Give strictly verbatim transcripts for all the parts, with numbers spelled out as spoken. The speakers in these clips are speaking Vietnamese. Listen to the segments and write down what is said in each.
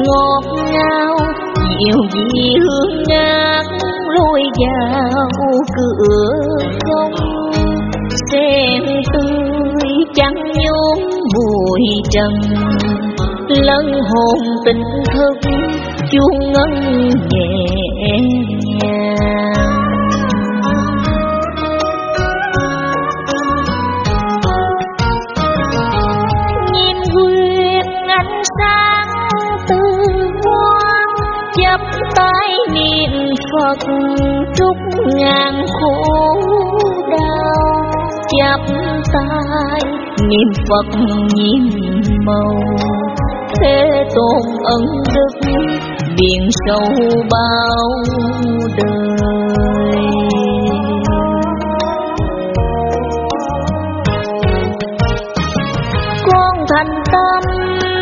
ngọt ngào, dịu dị hương ngát lôi vào cửa không. Sen tươi trắng nhốm bụi trần, lân hồn tình thức chuông ngân nhẹ nhàng. Nhìn quyệt ánh sáng từ hoa, chắp tay niệm Phật trút ngàn khổ đau. Chắp tay niệm Phật nhiệm màu, thế tôn ân đức biển sâu bao đời. Con thành tâm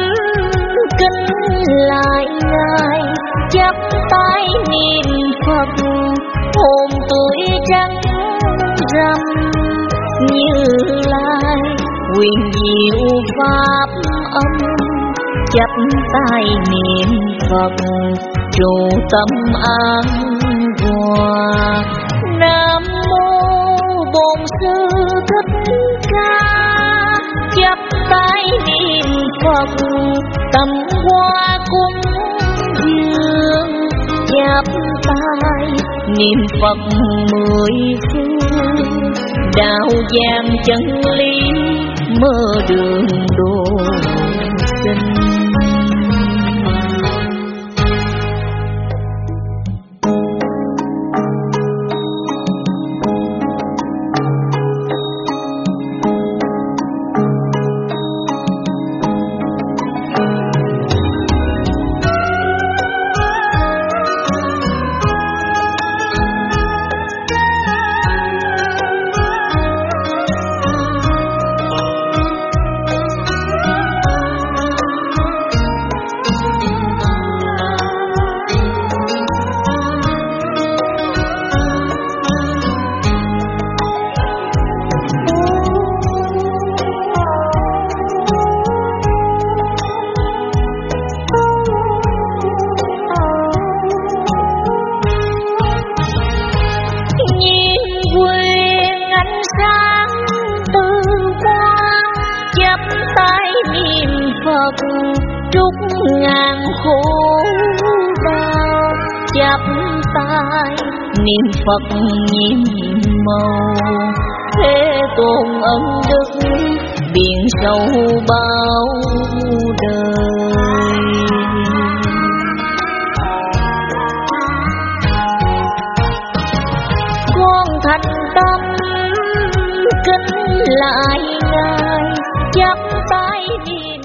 kính lại Ngài, chắp tay niệm Phật hồn tuổi trắng rằm. Như Lai quyền diệu pháp âm, chắp tay niệm Phật trụ tâm an hòa. Nam mô Bổn Sư Thích Ca, chắp tay niệm Phật tâm hoa cúng dường. Chắp tay niệm Phật mười phương, đạo giang chân lý mơ đường độ sinh. Trút ngàn khổ đau, chắp tay niệm Phật nhiệm màu, thế tôn ân đức biển sâu bao đời. Con thành tâm kính lại Ngài, chắp tay niệm.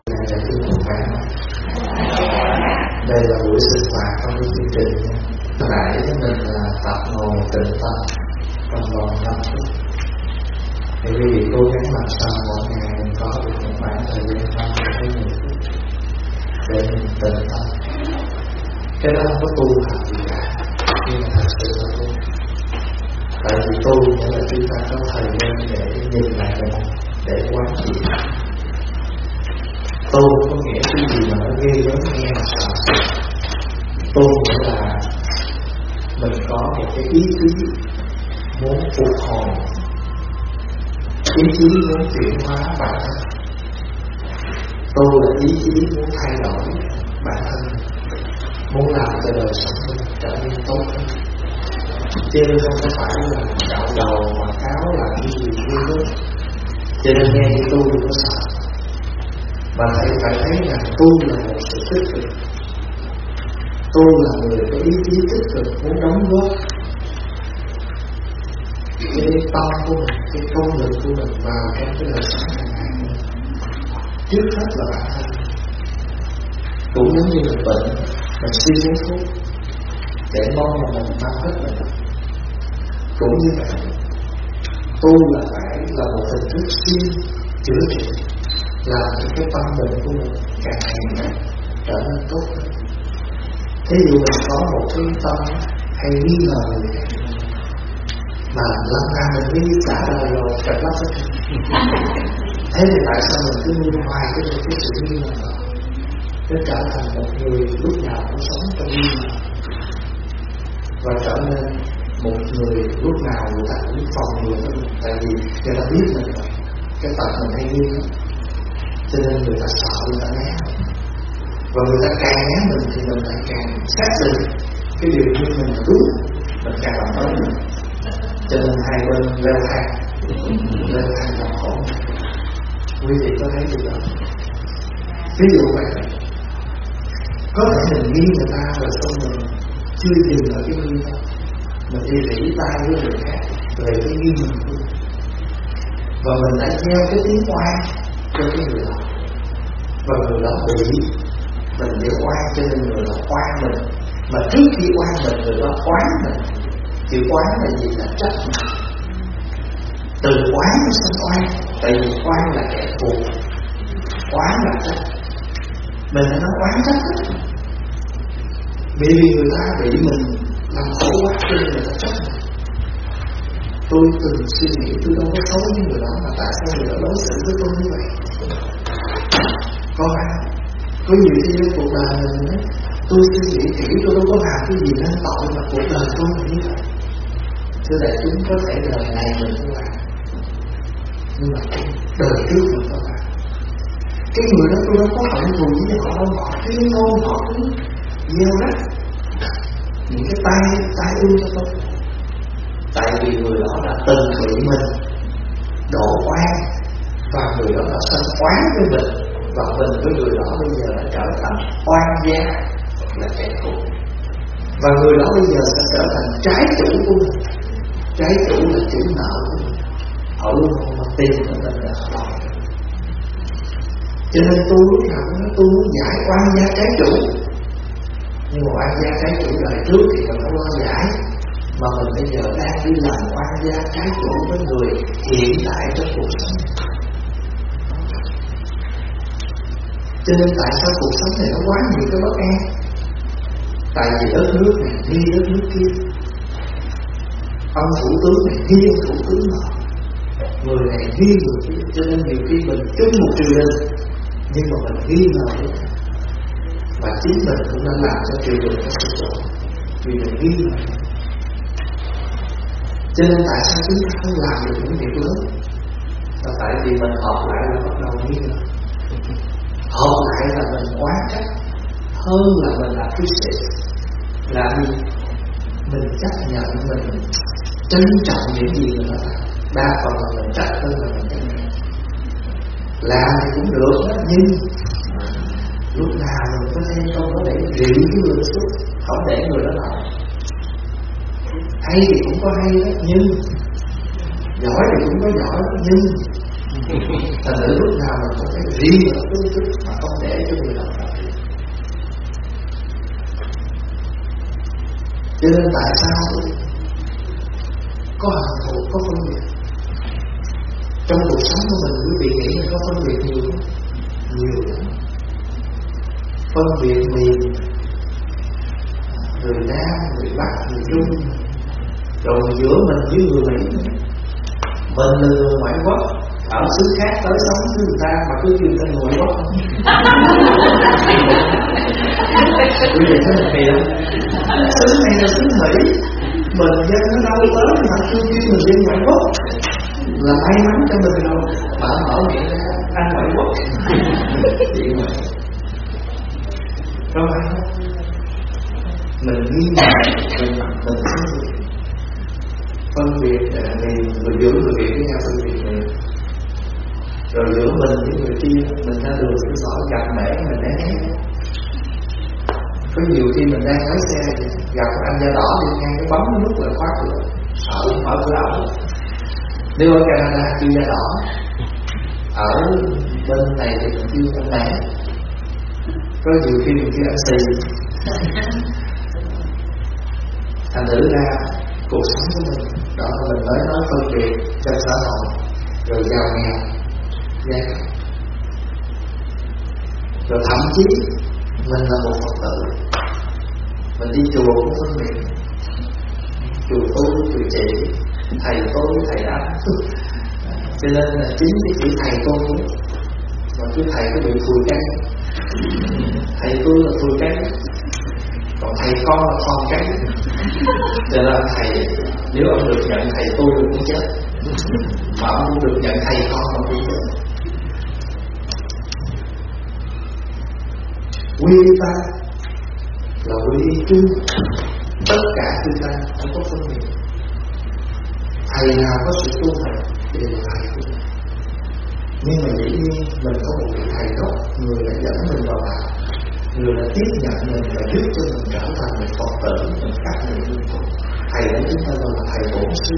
Đây là buổi sinh hoạt trong cái chương trình nha. Nãy mình là tập ngồi tĩnh tâm trong vòng năm phút. Thì quý vị cố gắng làm sao mỗi ngày mình có được một khoảng thời gian năm tới mười phút để mình tĩnh tâm. Cái đó không có tu hành gì cả, nhưng mà thật sự là tu. Tại vì tu nghĩa là chúng ta có thời gian để nhìn lại mình, để quán chiếu. Tu có nghĩa cái gì mà nó ghê gớm nghe mà sợ. Tu nghĩa là mình có một cái ý chí muốn phục hồi, ý chí muốn chuyển hóa bản thân. Tu là ý chí muốn thay đổi bản thân, muốn làm cho đời sống mình trở nên tốt hơn. Chứ không có phải là cạo đầu mà cáo là cái gì ghê gớm. Cho nên nghe cái tu đừng có sợ. Và thầy phải thấy rằng tu là một sự tích cực. Tu là người có ý chí tích cực muốn đóng góp cái tâm của mình, cái công lực của mình vào trong cái đời sống hàng ngày của mình. Trước hết là bản thân. Cũng giống như mình bệnh, mình xin uống thuốc để mong mà mình mang hết bệnh. Cũng như vậy, tu là phải là một hình thức xin chữa trị, làm những cái tâm bệnh của mình càng ngày càng trở nên tốt hơn. Thí dụ mình có một cái tâm hay nghi ngờ người khác, mà lắm ra mình mới biết cả đời rồi, thật lắm rất. Thế thì tại sao mình cứ nuôi hoài cái, cái sự nghi ngờ? để trở thành một người lúc nào cũng sống trong yên lặng, và trở nên một người lúc nào người ta cũng phòng ngừa với mình. Tại vì người ta biết mình rồi, cái tật mình hay nghiêm lắm, cho nên người ta sợ, người ta né. Và người ta càng né mình thì mình lại càng xác định cái điều như mình là đúng, mình càng làm tới mình. Cho nên hai bên leo thang, leo thang làm khổ. Quý vị có thấy điều đó? Ví dụ vậy, có thể mình nghi người ta rồi xong mình chưa dừng ở cái nghi đó, mình đi rỉ tay với người khác về cái nghi mình luôn, và mình đã gieo cái tiếng oan cho cái người đó, và người đó bị mình bị oan, cho nên người đó oan mình. Mà trước khi oan mình, người đó oán mình. Chữ oán là gì? Là trách mình. Từ oán nó sinh oan, tại vì oan là kẻ thù, oán là trách. Mình đã nói oán trách đó. Bởi vì người ta bị mình làm khổ quá cho nên người ta trách mình. Tôi từng suy nghĩ tôi đâu có xấu với người đó, mà tại sao người đó đối xử với tôi như vậy? Có phải có nhiều khi trong cuộc đời mình ấy, tôi suy nghĩ kỹ tôi đâu có làm cái gì nên tội mà cuộc đời tôi là như vậy. Thưa đại chúng, có thể đời này mình không làm, nhưng mà đời trước mình có làm. Cái người đó tôi đâu có hận thù với họ đâu, họ cứ ngôn, họ cứ gieo rắc những cái tai tai ương cho tôi. Tại vì người đó đã từng bị mình đổ oan, và người đó đã sanh oán với mình, và mình với người đó bây giờ đã trở thành oan gia, là kẻ thù. Và người đó bây giờ sẽ trở thành trái chủ của mình. Trái chủ là chủ nợ của mình. Họ luôn không mà tìm của mình là họ. Cho nên tôi lúc nào cũng nói tôi muốn giải oan gia trái chủ. Nhưng mà oan gia trái chủ đời trước thì mình không lo giải, mà mình bây giờ đang đi làm oan gia trái chủ với người hiện tại trong cuộc sống. Cho nên tại sao cuộc sống này nó quá nhiều cái bất an? Tại vì đất nước này nghi đất nước kia, ông thủ tướng này nghi ông thủ tướng nọ, người này nghi người kia. Cho nên nhiều khi mình chung một triều đình, nhưng mà mình nghi ngờ đấy, và chính mình cũng đã làm cho triều đình có sự tội, vì mình nghi ngờ. Cho nên tại sao chúng ta không làm được những việc lớn? Là tại vì mình họp lại là bắt đầu nghi ngờ. Họp lại là mình quá trách, hơn là mình làm cái sự là gì? Mình chấp nhận, mình trân trọng những gì mình làm. Đa phần là mình trách hơn là mình trân trọng. Làm thì cũng được đó, nhưng lúc nào mình có thêm câu đó để rỉ cái người đó xuống, không để người đó làm. Hay thì cũng có hay đó, nhưng giỏi thì cũng có giỏi đó, nhưng thành thử lúc nào mình cũng phải riêng ở cái chút mà không để cho người đó làm. Cho nên tại sao có hận thù, có phân biệt trong cuộc sống của mình? Quý vị nghĩ là có phân biệt nhiều không? Nhiều lắm. Phân biệt miền, người Nam, người Bắc, người Trung, rồi giữa mình với người Mỹ. Mình là người ngoại quốc, ở xứ khác tới sống với người ta mà cứ kêu tên ngoại quốc. Quý vị thấy mình kỳ không? Xứ này là xứ Mỹ, mình dân ở đâu tới mà kêu kêu mình dân ngoại quốc, là may mắn cho mình đâu. Mà mở miệng ra ăn ngoại quốc. Vậy mà có phải không? Mình nghi ngờ mình mình phân biệt, phân biệt là người giữa người Việt với nhau, phân biệt mình. Rồi giữa mình với người kia, mình ra đường cứ sợ gặp mẹ mình né né. Có nhiều khi mình đang lái xe thì gặp anh da đỏ thì ngang cái bấm nút là khóa cửa, sợ mở cửa ẩu. Nếu ở Canada kêu da đỏ, ở bên này thì mình kêu anh mẹ. Có nhiều khi mình kêu anh xì. Thành thử ra cuộc sống của mình đó là mình mới nói phân biệt trong xã hội, rồi giàu nghèo, giai cấp, rồi thậm chí mình là một Phật tử, mình đi chùa cũng phân biệt, chùa tôi với chùa chị, thầy tôi với thầy anh. Cho nên là chính cái chữ thầy tôi cũng, mà cái thầy có bị phùi canh, Thầy tôi là tôi cái, còn thầy con là con cái. Cho nên thầy, nếu ông được nhận thầy tôi tôi cũng chết, mà ông cũng được nhận thầy con ông cũng chết. Quy ta là quy chung, tất cả chúng ta không có phân biệt. Thầy nào có sự tu hành đều là thầy của mình. Nhưng mà dĩ nhiên mình có một vị thầy đó, người đã dẫn mình vào đạo, người đã tiếp nhận mình và giúp cho mình trở thành một Phật tử, mình khác người liên tục. Thầy của chúng ta là thầy bổn sư.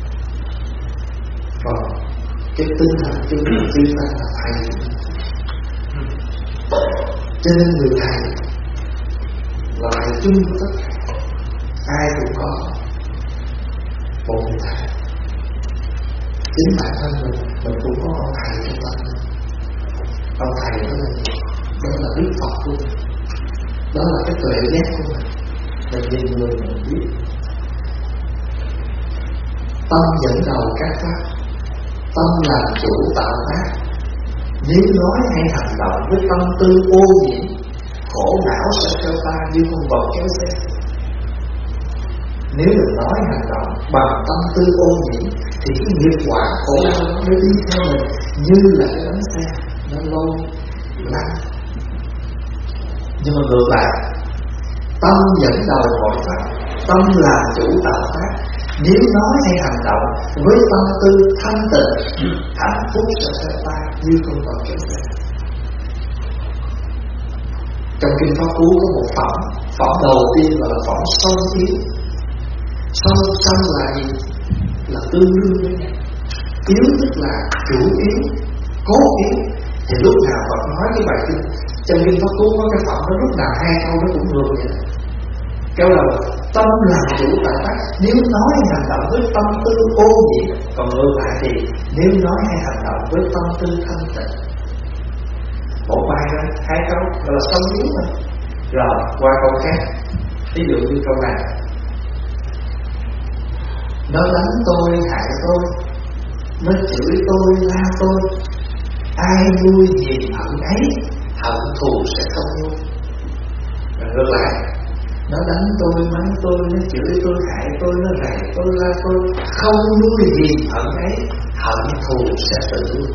Còn cái tinh thần chung của chúng ta là thầy. Cho nên người thầy là thầy chung của tất cả. Ai cũng có một người thầy. Chính bản thân mình, mình cũng có ông thầy trong tâm mình. Ông thầy đó là gì? Đó là Đức Phật của mình. Đó là cái tuệ giác của mình. Mình nhìn người mình biết. Tâm dẫn đầu các pháp, tâm làm chủ tạo tác. Nếu nói hay hành động với tâm tư ô nhiễm, khổ não sẽ theo ta như con vật kéo xe. Nếu mình nói hành động bằng tâm tư ô nhiễm thì cái nghiệp quả khổ đau nó mới đi theo mình như là cái bánh xe nó lâu lăn. Nhưng mà ngược lại, tâm dẫn đầu mọi pháp, tâm làm chủ tạo tác. Nếu nói hay hành động với tâm tư thanh tịnh, hạnh phúc sẽ theo ta như con vật kéo xe. Trong kinh Pháp Cú có một phẩm, phẩm đầu tiên là phẩm song yếu. Song song là gì? Là tương đương với nhau. Yếu tức là chủ yếu, cố yếu. Thì lúc nào Phật nói cái bài kinh, trong kinh Pháp Cú có cái phẩm đó lúc nào hai câu nó cũng ngược vậy. Câu đầu tâm làm chủ tạo tác. Nếu nói hay hành động với tâm tư ô nhiễm, còn ngược lại thì nếu nói hay hành động với tâm tư thanh tịnh. Một bài đó, hai câu gọi là song yếu mà. Rồi qua câu khác. Ví dụ như câu này: nó đánh tôi, hại tôi, nó chửi tôi, la tôi, ai nuôi hiềm hận ấy, hận thù sẽ không nuôi. Rồi ngược lại: nó đánh tôi, mắng tôi, nó chửi tôi, hại tôi, nó rầy tôi, la tôi, không nuôi hiềm hận ấy, hận thù sẽ tự nuôi.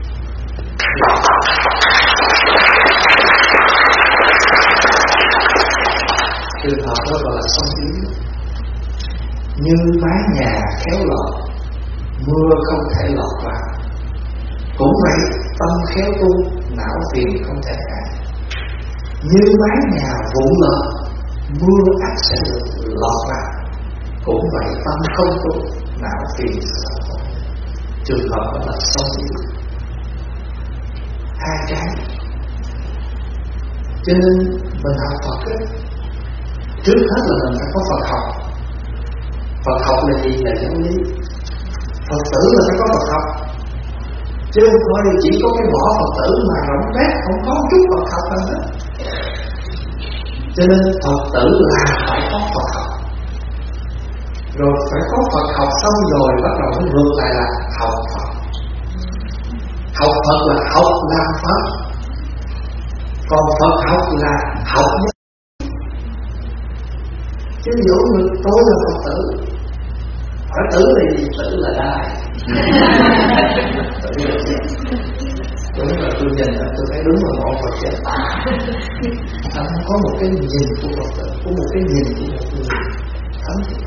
Trường hợp đó gọi là song yếu. Như mái nhà khéo lọt, mưa không thể lọt vào. Cũng vậy, tâm khéo tu, não phiền không thể cản. Như mái nhà vụn lợn, mưa ắt sẽ được lọt vào. Cũng vậy, tâm không tu, não phiền sẽ lọt vào. Trường hợp đó là song yếu. Hai cái. Cho nên mình học Phật ấy, trước hết là mình phải có Phật học. Phật học là gì? Là giáo lý. Phật tử là phải có Phật học, chứ không phải chỉ có cái vỏ Phật tử mà rỗng rác, không có chút Phật học nào hết. Cho nên Phật tử là phải có Phật học. Rồi phải có Phật học xong rồi bắt đầu mới ngược lại là học Phật. Học Phật là học làm Phật, còn Phật học là học nhất. Chứ dỗ như tôi là Phật tử, hỏi tử là gì? Tử là đai. Đúng là tôi nhìn là tôi thấy đúng là một Phật chết. Anh có một cái nhìn của Phật tử, có một cái nhìn của một người thánh thiện.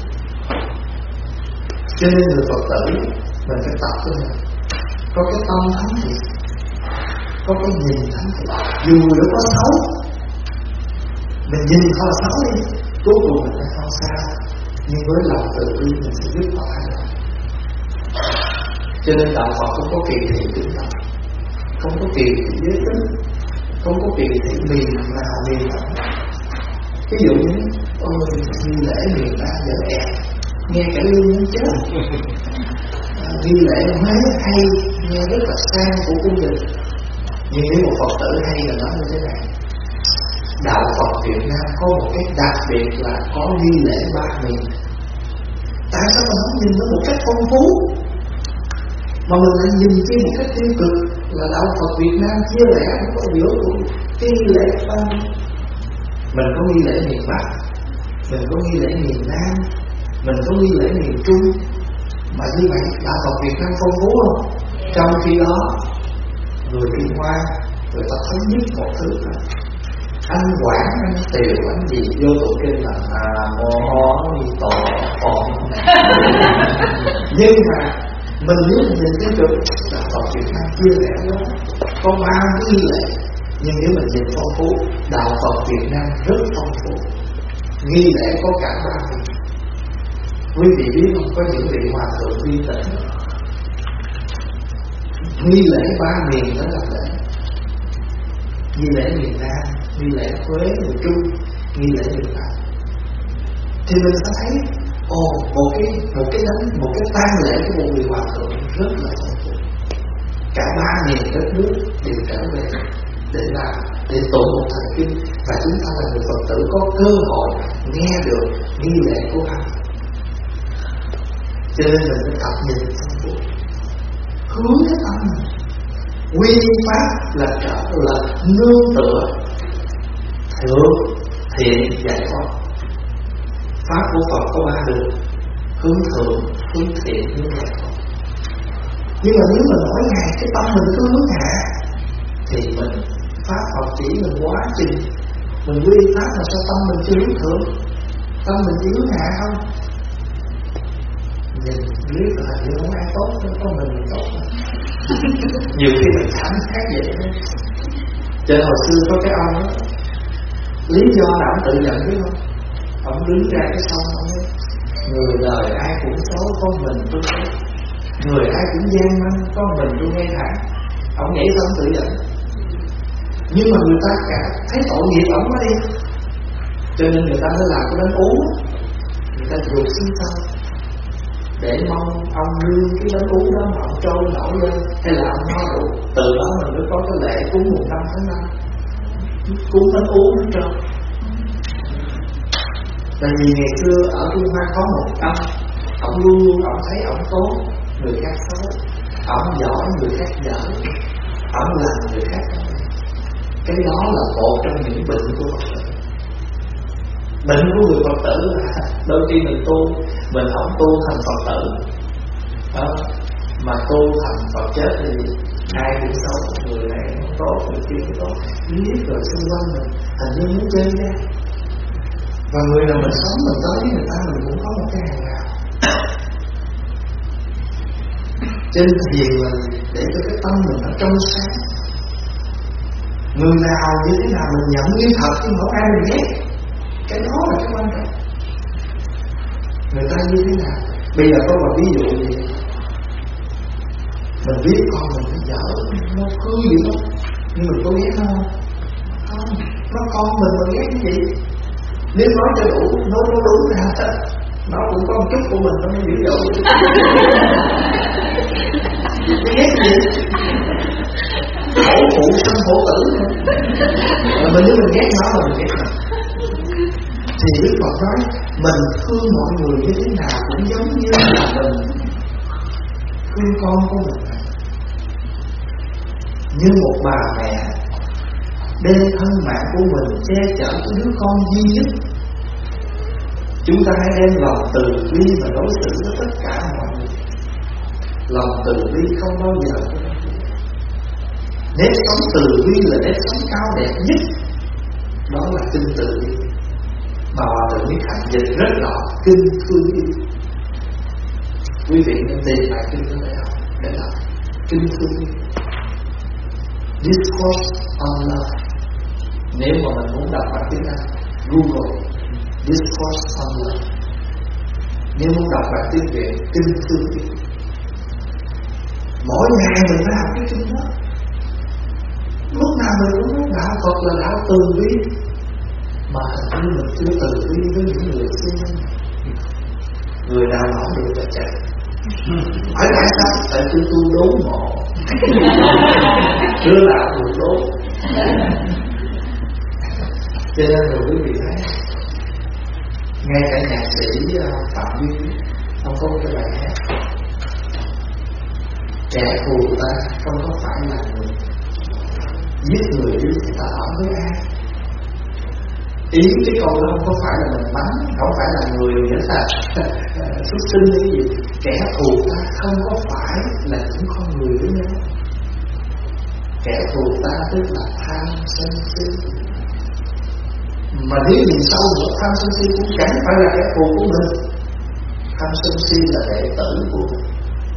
Cho nên người Phật tử mình phải tập cho mình có cái tâm thánh thiện, có cái nhìn thánh thiện. Dù người đó có xấu, mình nhìn họ là xấu đi, cuối cùng mình sẽ không sao. Nhưng với lòng từ bi mình sẽ giúp họ thay đổi. Cho nên đạo Phật không có kỳ thị chúng ta, không có kỳ thị giới tính, không có kỳ thị miền nào miền nào. Ví dụ như ôi nghi lễ miền Nam dở ẹt, nghe cả lương muốn chết. Nghi lễ mấy hay, nghe rất là sang của cung đình. Nhưng nếu một Phật tử hay là nói như thế này: đạo Phật Việt Nam có một cái đặc biệt là có nghi lễ ba miền. Tại sao mình không nhìn nó một cách phong phú, mà mình lại nhìn cái một cách tiêu cực là đạo Phật Phật Việt Nam chia lẻ không có giữa của cái nghi lễ Pháp. Mình có nghi lễ miền Bắc, mình có nghi lễ miền Nam, mình có nghi lễ miền Trung. Mà như vậy đạo Phật Việt Nam phong phú không? Trong khi đó người Trung Hoa người ta thống nhất một thứ là anh Quảng, anh Tiều, anh gì vô tụng kinh là à mô ho ni tổ phật. Nhưng mà mình nếu mình nhìn thấy được đạo Phật Việt Nam chia rẽ đó, có ba cái nghi lễ, nhưng nếu mình nhìn phong phú, đạo Phật Việt Nam rất phong phú, nghi lễ có cả ba miền. Quý vị biết không, có những vị hòa thượng vi tịnh nghi lễ ba miền đó là lễ nghi lễ miền Nam, nghi lễ Huế miền Trung, nghi lễ miền Bắc. Thì mình sẽ thấy ồ một cái một cái đánh một cái tang lễ của một vị hòa thượng rất là phong phú. Cả ba miền đất nước đều trở về để làm để tụng một thời kinh, và chúng ta là người Phật tử có cơ hội nghe được nghi lễ của hắn. Cho nên mình phải tập nhìn phong phú, hướng cái tâm mình. Quy pháp là trở là nương tựa thượng thiện giải thoát. Pháp của Phật có ba đường: hướng thượng, hướng thiện, hướng giải thoát. Nhưng mà nếu mà mỗi ngày cái tâm mình cứ hướng hạ thì mình pháp Phật chỉ mình quá trình mình quy pháp là sao tâm mình chưa hướng thượng, tâm mình chỉ hướng hạ không. Nhìn biết là như không ai tốt, có mình mình tốt. Nhiều khi mình cảm khác vậy. Cho hồi xưa có cái ông đó, lý do là ông tự nhận biết không? Ông đứng ra cái sông ông ấy, người đời ai cũng xấu, có mình tôi xấu. Người ai cũng gian manh, có mình tôi ngay thẳng. Ông nhảy xong tự nhận. Nhưng mà người ta cả thấy tội nghiệp ông quá đi, cho nên người ta mới làm cái bánh uống. Người ta ruột xuống sông để mong ông đưa cái bánh uống đó mà ông trôi nổi lên, hay là ông no đủ. Từ đó mình mới có cái lễ cúng mùng năm tháng năm, cúng bánh uống hết trơn. Tại vì ngày xưa ở Trung Hoa có một ông, ông luôn luôn ông thấy ông tốt, người khác xấu, ông giỏi, người khác dở, ông làm người khác. Cái đó là một trong những bệnh của Phật tử. Bệnh của người Phật tử là đôi khi mình tu, mình không tu thành Phật tử đó, mà tu thành Phật chết thì ai cũng xấu, người này không tốt, người kia không tốt, biết rồi xung quanh mình hình như muốn chơi ra. Và người nào mình sống mình tới với người ta mình cũng có một cái hàng rào. Trên thiền là để cho cái tâm mình nó trong sáng. Người nào như thế nào mình nhận như thật, nhưng không ai mình ghét. Cái đó là cái quan trọng. Người ta như thế nào? Bây giờ có một ví dụ gì? Mình biết con mình nó dở, nó hư gì đó, nhưng mình có ghét nó không? Không, nó con mình mà ghét cái gì? Nếu nói cho đủ, nói nó đúng ra nó cũng có một chút của mình, nó mới dữ dội. Ghét gì? Khổ phụ sanh khổ tử. Mà mình nếu mình ghét nó là mình ghét nó. Thì Đức Phật nói mình thương mọi người như thế nào cũng giống như là mình thương con của mình. Như một bà mẹ đem thân mạng của mình che chở cho đứa con duy nhất. Chúng ta hãy đem lòng từ bi mà đối xử với tất cả mọi người. Lòng từ bi không bao giờ. Nếp sống từ bi là nếp sống cao đẹp nhất. Đó là kinh từ bi. Mà Hòa Thượng Niết Hạnh dịch rất rõ kinh thương yêu. Quý vị nên tìm lại kinh đó để học, để làm kinh thương yêu. Discourse on Love. Nếu mà mình muốn đọc bản tiếng Anh, Google Discourse on Love. Nếu muốn đọc bản tiếng Việt, kinh thương yêu. Mỗi ngày mình phải học cái kinh đó. Lúc nào mình cũng nói đạo Phật là đạo từ bi, mà như mình chưa từ bi với những người xung quanh. Người nào nói được là chạy. Hỏi tại sao? Tại tôi tu đốn mộ. Chưa đạo được đốn. Cho nên rồi quý vị thấy, ngay cả nhạc sĩ Phạm Duy, ông có cái bài hát kẻ thù ta không có phải là người, Giết người đi thì ta ở với ai? Ý cái câu đó không có phải là mình mắng, không phải là người nghĩa là xuất sinh hay gì. Kẻ thù ta không có phải là những con người với nhau. Kẻ thù ta tức là tham sân si. Mà nếu nhìn sâu một tham sân si cũng chẳng phải là kẻ thù của mình. Tham sân si là đệ tử của mình.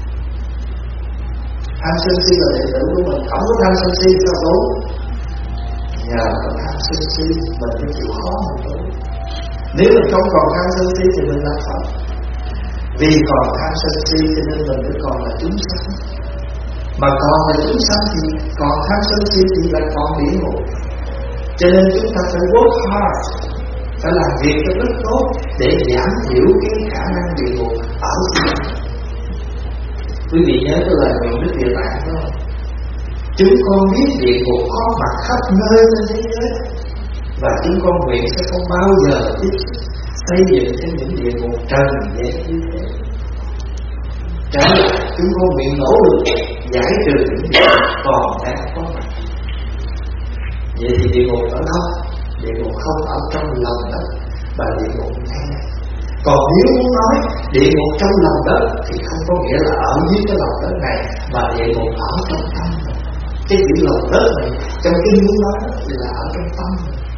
Tham sân si là đệ tử của mình. Không có tham sân si sao tốt? Nhờ có tham sân si mình mới chịu khó một chút. Nếu mình không còn tham sân si thì mình là Phật. Vì còn tham sân si cho nên mình mới còn là chúng sanh. Mà còn là chúng sanh thì còn tham sân si thì là còn địa ngục. Cho nên chúng ta phải work hard, phải làm việc cho rất tốt để giảm thiểu cái khả năng địa ngục ở chúng ta. Quý vị nhớ cái lời nguyện Đức Địa Tạng đó. Chúng con biết địa ngục có mặt khắp nơi trên thế giới, và chúng con nguyện sẽ không bao giờ tiếp xây dựng trên những địa ngục trần gian như thế. Trở lại, chúng con nguyện nỗ lực giải trừ những địa ngục còn đang có mặt. Vậy thì địa ngục ở đâu? Địa ngục không ở trong lòng đất, mà địa ngục ngay. Còn nếu muốn nói địa ngục trong lòng đất thì không có nghĩa là ở dưới cái lòng đất này, mà địa ngục ở trong tâm. Cái chữ lòng đất này trong kinh muốn nói thì là ở trong tâm.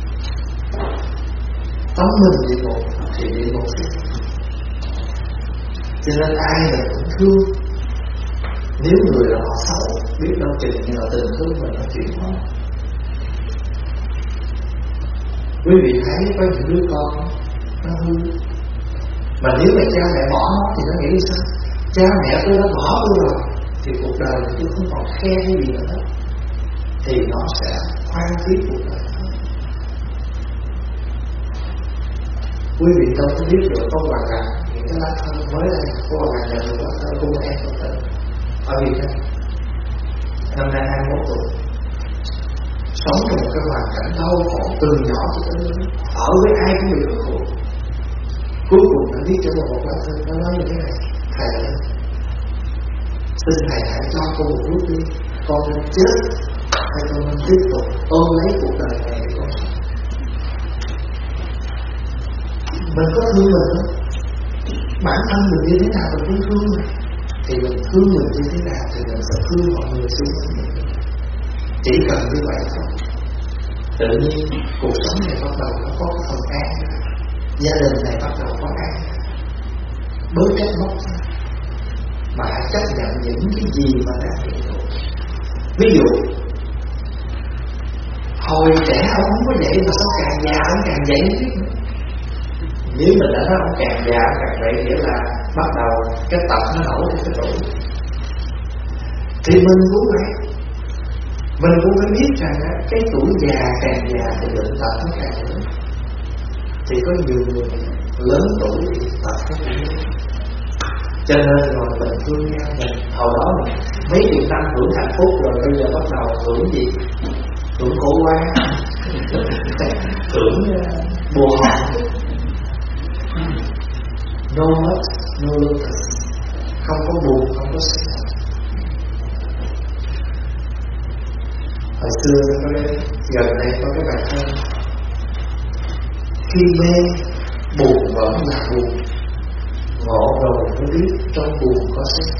Tâm mình địa ngục thì địa ngục sẽ. Cho nên ai là cũng thương. Nếu người là họ xấu, biết đâu chừng nhờ tình thương mình nó chuyển hóa. Quý vị thấy có những đứa con nó hư, mà nếu mà cha mẹ bỏ nó thì nó nghĩ sao? Cha mẹ tôi đã bỏ tôi rồi thì cuộc đời của tôi không còn khen cái gì nữa, thì nó sẽ hoang phí cuộc đời. Quý vị đâu có biết được có Hoàng Ngạn, những cái lá thơ mới đây có Hoàng Ngạn nhận được lá thơ của một em Phật tử ở Việt Nam, năm nay hai mươi mốt tuổi, sống trong một cái hoàn cảnh đau khổ từ nhỏ cho tới lớn, ở với ai cũng bị khổ. Cuối cùng nó viết cho một lá thơ, nó nói như thế này: thầy ơi, xin thầy hãy cho con một lúc đi, con nên chết hay con nên tiếp tục ôm lấy cuộc đời này để con sống. Mình có thương mình không? Bản thân mình như thế nào mình cũng thương mình. Thì mình thương mình như thế nào thì mình sẽ thương mọi người xung quanh mình. Chỉ cần như vậy thôi, tự nhiên cuộc sống này bắt đầu nó có cái phần an, gia đình này bắt đầu có an, bớt trách móc ra, mà hãy chấp nhận những cái gì mà đang hiện hữu. Ví dụ hồi trẻ ông không có vậy mà sao càng già ông càng vậy biết nữa. Nếu mình đã nói ông càng già càng vậy nghĩa là bắt đầu cái tập nó nổi theo cái tuổi. Thì mình cũng vậy, mình cũng phải biết rằng cái tuổi già càng già thì bệnh tật nó càng lớn. Thì có nhiều người lớn tuổi thì tật nó cũng lớn. Cho nên rồi mình thương nhau mình. Hồi đó mình mấy chục năm hưởng hạnh phúc rồi, bây giờ bắt đầu hưởng gì? Hưởng khổ quá. Hưởng buồn hạnh. No much, no lotus. Không có buồn, không có sinh hạnh. Hồi xưa có cái, gần đây có cái bài thơ: khi mê buồn vẫn là buồn, ngộ rồi mới biết trong buồn có sinh.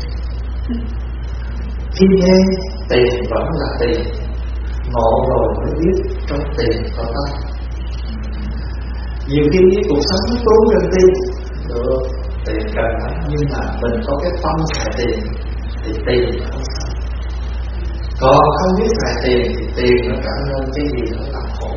Khi mê tiền vẫn là tiền, ngộ rồi mới biết trong tiền có tâm. Nhiều khi cái cuộc sống tốn gần tiền, được, tiền cần lắm, nhưng mà mình có cái tâm xài tiền thì tiền không sao. Còn không biết xài tiền thì tiền nó trở nên cái gì nó làm khổ.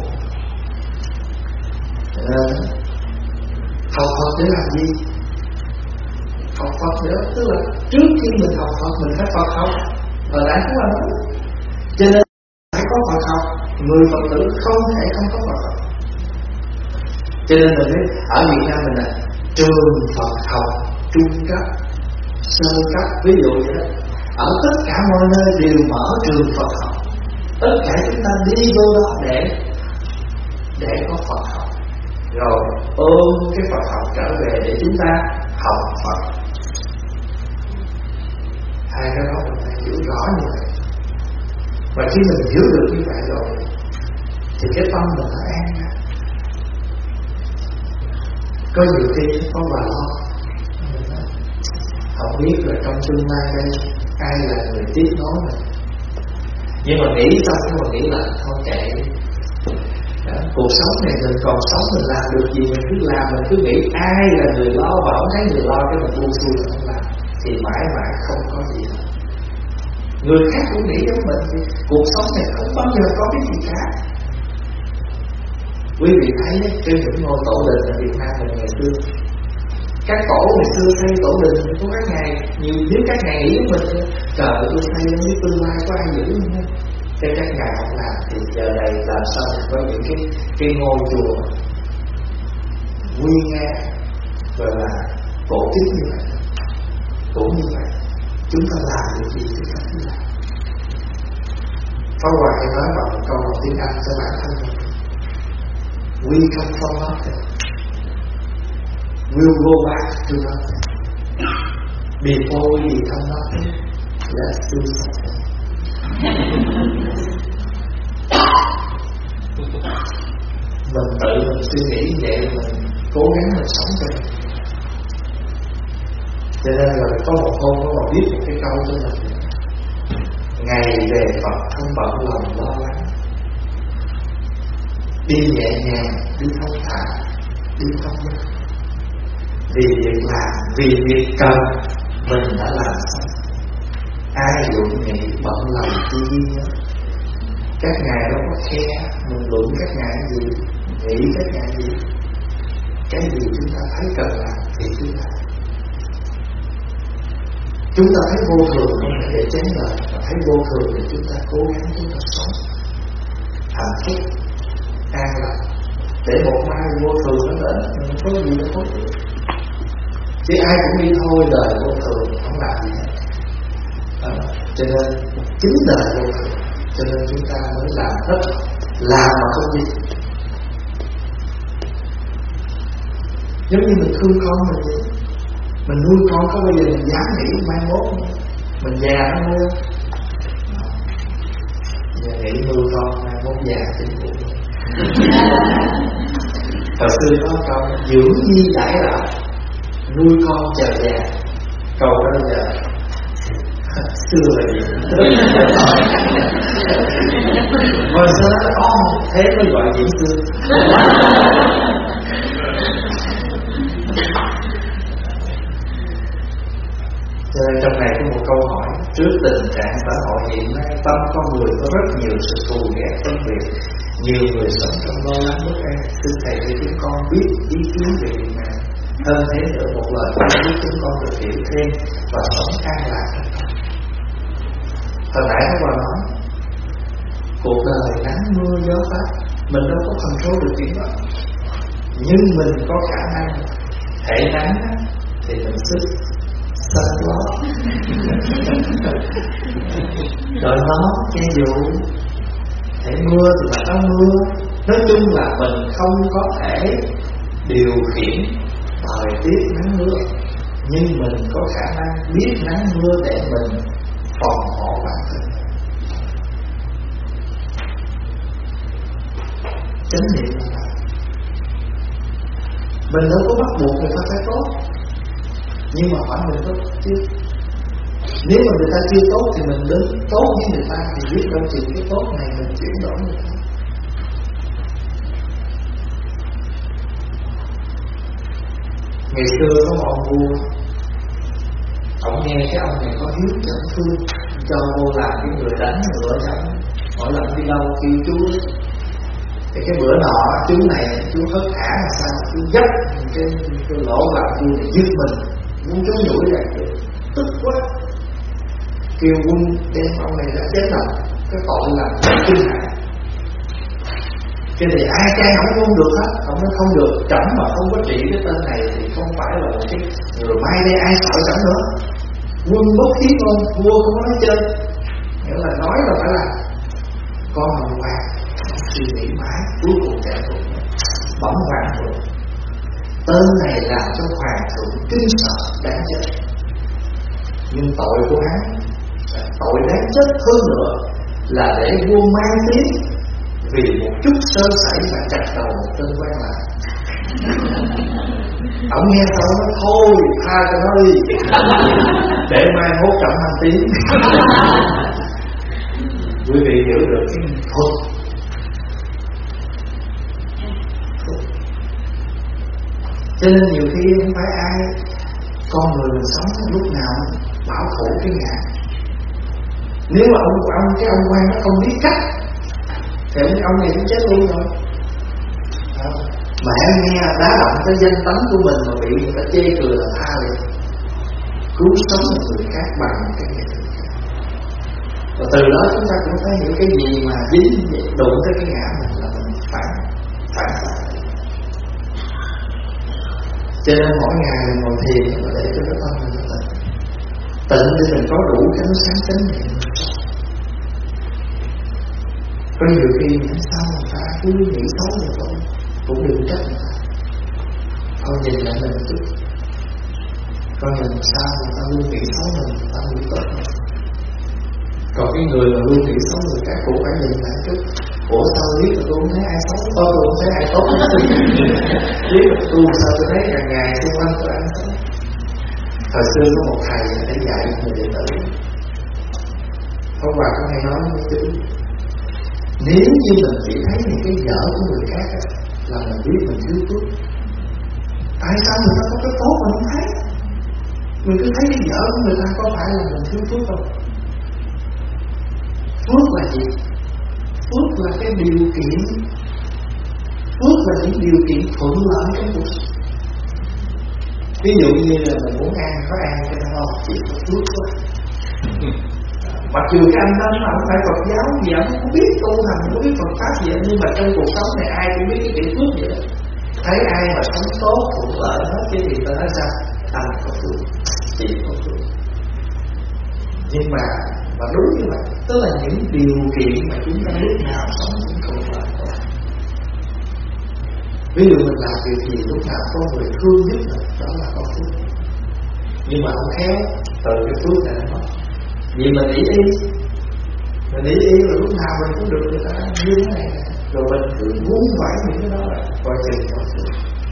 Nên học Phật để làm gì? Học Phật nữa, tức là trước khi mình học Phật mình phải Phật học. Hồi nãy cũng là nói, cho nên phải có Phật học. Người Phật tử không thể không có Phật học. Cho nên mình biết ở Việt Nam mình là trường Phật học trung cấp, sơ cấp, ví dụ vậy đó. Ở tất cả mọi nơi đều mở trường Phật học. Tất cả chúng ta đi vô đó để để có Phật học, rồi ôm cái Phật học trở về để chúng ta học Phật. Hai cái đó mình phải hiểu rõ như vậy. Và khi mình hiểu được như vậy rồi thì cái tâm mình nó an ra. Có nhiều khi có bà lo, không biết là trong tương lai đây ai là người tiếp nối mình. Nhưng mà nghĩ xong mà nghĩ là thôi kệ. Đó, cuộc sống này mình còn sống, mình làm được gì mình cứ làm, mình cứ nghĩ ai là người lo và không thấy người lo cái mình buông xuôi không làm thì mãi mãi không có gì hết. Người khác cũng nghĩ giống mình thì cuộc sống này không bao giờ có cái gì khác. Quý vị thấy trên những ngôi tổ đình ở Việt Nam mình ngày xưa, các tổ ngày xưa xây tổ đình có các ngày nhiều, nếu các ngày nghĩ của mình trời ơi tôi xây không biết tương lai có ai giữ không. Thế các ngài không làm thì giờ này làm sao có những cái cái ngôi chùa nguy nga và là cổ kính như vậy. Cũng như vậy, chúng ta làm được gì thì phải làm. Pháp Hòa hay nói bằng một câu bằng tiếng Anh cho bản thân mình: We come from nothing, we'll go back to nothing. Before we become nothing, let's do something. Mình tự mình suy nghĩ vậy, mình cố gắng mình sống cho mình. Cho nên là có một hôm có một viết một cái câu cho mình: ngày về Phật không bận lòng lo lắng, đi nhẹ nhàng, đi thông thả, đi thông minh. Vì việc làm, vì việc cần mình đã làm xong. Ai luận nghĩ bận lòng chi duy nhất. Các ngài đâu có khe mình luận các ngài gì, nghĩ các ngài gì. Cái gì chúng ta thấy cần làm thì chúng ta làm. Chúng ta thấy vô thường không phải để chén lời, mà thấy vô thường để chúng ta cố gắng chúng ta sống hạnh phúc, an lạc. Để một mai vô thường nó đến, mình có gì đâu có được. Chứ ai cũng đi thôi, đời vô thường không làm gì hết. À, cho nên chính đời vô thường, cho nên chúng ta mới làm hết, làm mà không gì. Giống như mình thương con mình vậy, mình nuôi con có bao giờ mình dám nghĩ mai mốt mình già nó nuôi. Giờ nghĩ nuôi con mai mốt già chính phủ. Hồi xưa có câu dưỡng nhi đãi đạo, nuôi con chờ già. Câu đó giờ xưa là gì? Hồi xưa nó oh, thế mới gọi diễn xưa. Cho nên trong này có một câu hỏi: trước tình trạng xã hội hiện nay, tâm con người có rất nhiều sự thù ghét phân biệt, nhiều người sống trong lo lắng bất an. Xin thầy cho chúng con biết ý kiến về việc này. Hơn thế nữa, một lời khuyên giúp chúng con được hiểu thêm và sống an lạc. Hồi nãy các bạn nói cuộc đời nắng mưa gió táp, mình đâu có control được chuyện đó, nhưng mình có khả năng thể nắng thì mình sức xanh gió rồi nó che dù, thể mưa thì mà nó mưa. Nói chung là mình không có thể điều khiển thời tiết nắng mưa, nhưng mình có khả năng biết nắng mưa để mình phòng hộ bản thân. Chánh niệm là mình đâu có bắt buộc người ta phải tốt, nhưng mà phải mình tốt chứ. Nếu mà người ta chưa tốt thì mình đến tốt với người ta, thì biết đâu chừng cái tốt này mình chuyển đổi người ta. Ngày xưa có một ông vua, ông nghe cái ông này có hiếu chẳng thương, cho vô làm cái người đánh ngựa cho ông. Mỗi lần đi đâu kêu chú ấy. Thì cái bữa nọ chú này chú hớt hả là sao, chú dấp cái, cái lỗ vào vua này giết mình, muốn chú đuổi ra được, tức quá, kêu quân đem ông này đã chết rồi, cái tội là kinh hại. Cái này ai cai ông không được hết, ông nói không được, chấm mà không có trị cái tên này thì không phải là một cái người mai đây ai sợ chấm nữa. Quân bất thiết luôn, vua không có nói chơi, nghĩa là nói là phải làm. Con hồng hoàng suy nghĩ mãi, cuối cùng chạy cùng bấm hoàng thượng. Tên này làm cho hoàng thượng kinh sợ đáng chết, nhưng tội của hắn, tội đáng chết hơn nữa là để vua mang tiếng, vì một chút sơ sẩy mà chặt đầu một tên quan lại. Ông nghe xong nói thôi tha cho nó đi, để mai mốt chậm mang tiếng. Quý vị hiểu được cái thuật. Cho nên nhiều khi không phải ai, con người mình sống lúc nào bảo khổ cái ngã. Nếu mà ông ông cái ông quan nó không biết cách thì ông này cũng chết luôn rồi. Đó. Mà em nghe đá động tới danh tánh của mình mà bị người ta chê cười là tha liền, cứu sống một người khác bằng cái nghệ thuật khác. Và từ đó chúng ta cũng thấy hiểu cái gì mà dính đụng tới cái ngã mình là mình phải phải phải. Cho nên mỗi ngày mình ngồi thiền và để cho cái tâm mình nó tịnh, tịnh để mình có đủ cái ánh sáng chánh niệm. Có nhiều khi những sao người ta cứ nghĩ xấu về tôi, cũng đừng trách người ta. Thôi nhìn lại mình một chút, coi mình sao người ta luôn nghĩ xấu mình, người ta nghĩ tốt mình. Còn cái người mà luôn nghĩ xấu người khác cũng phải nhìn lại chút. Ủa sao biết là tôi không thấy ai xấu, tôi không thấy ai tốt. Biết là tôi sao tôi thấy càng ngày xung quanh tôi ăn xấu. Thời xưa có một thầy để dạy người đệ tử, ông bà có hay nói mấy chữ: nếu như mình chỉ thấy những cái dở của người khác là mình biết mình thiếu phước. Tại sao người ta có cái tốt mà không thấy? Mình cứ thấy cái dở của người ta có phải là mình thiếu phước không? Phước là gì? Phước là cái điều kiện, phước là những điều kiện thuận lợi trong cuộc sống. Ví dụ như là mình muốn ăn, có ăn cho nó ngon, chỉ có phước thôi. Mặc dù cái anh đó nó không phải Phật giáo gì, anh không biết tu hành, không biết Phật pháp gì, nhưng mà trong cuộc sống này ai cũng biết cái chữ phước vậy đó. Thấy ai mà sống tốt, thuận lợi hết cái gì ta nói sao? Anh có phước, chỉ có phước. Nhưng mà và đúng như vậy, tức là những điều kiện mà chúng ta lúc nào sống cũng thuận lợi. Ví dụ mình làm việc gì lúc nào có người thương nhất là đó là có phước. Nhưng mà không khéo từ cái phước này nó mất. Vì mình ý ý Mình ý ý là lúc nào mình cũng được người ta như thế này, rồi mình cứ muốn vải những cái đó là coi chừng có phước.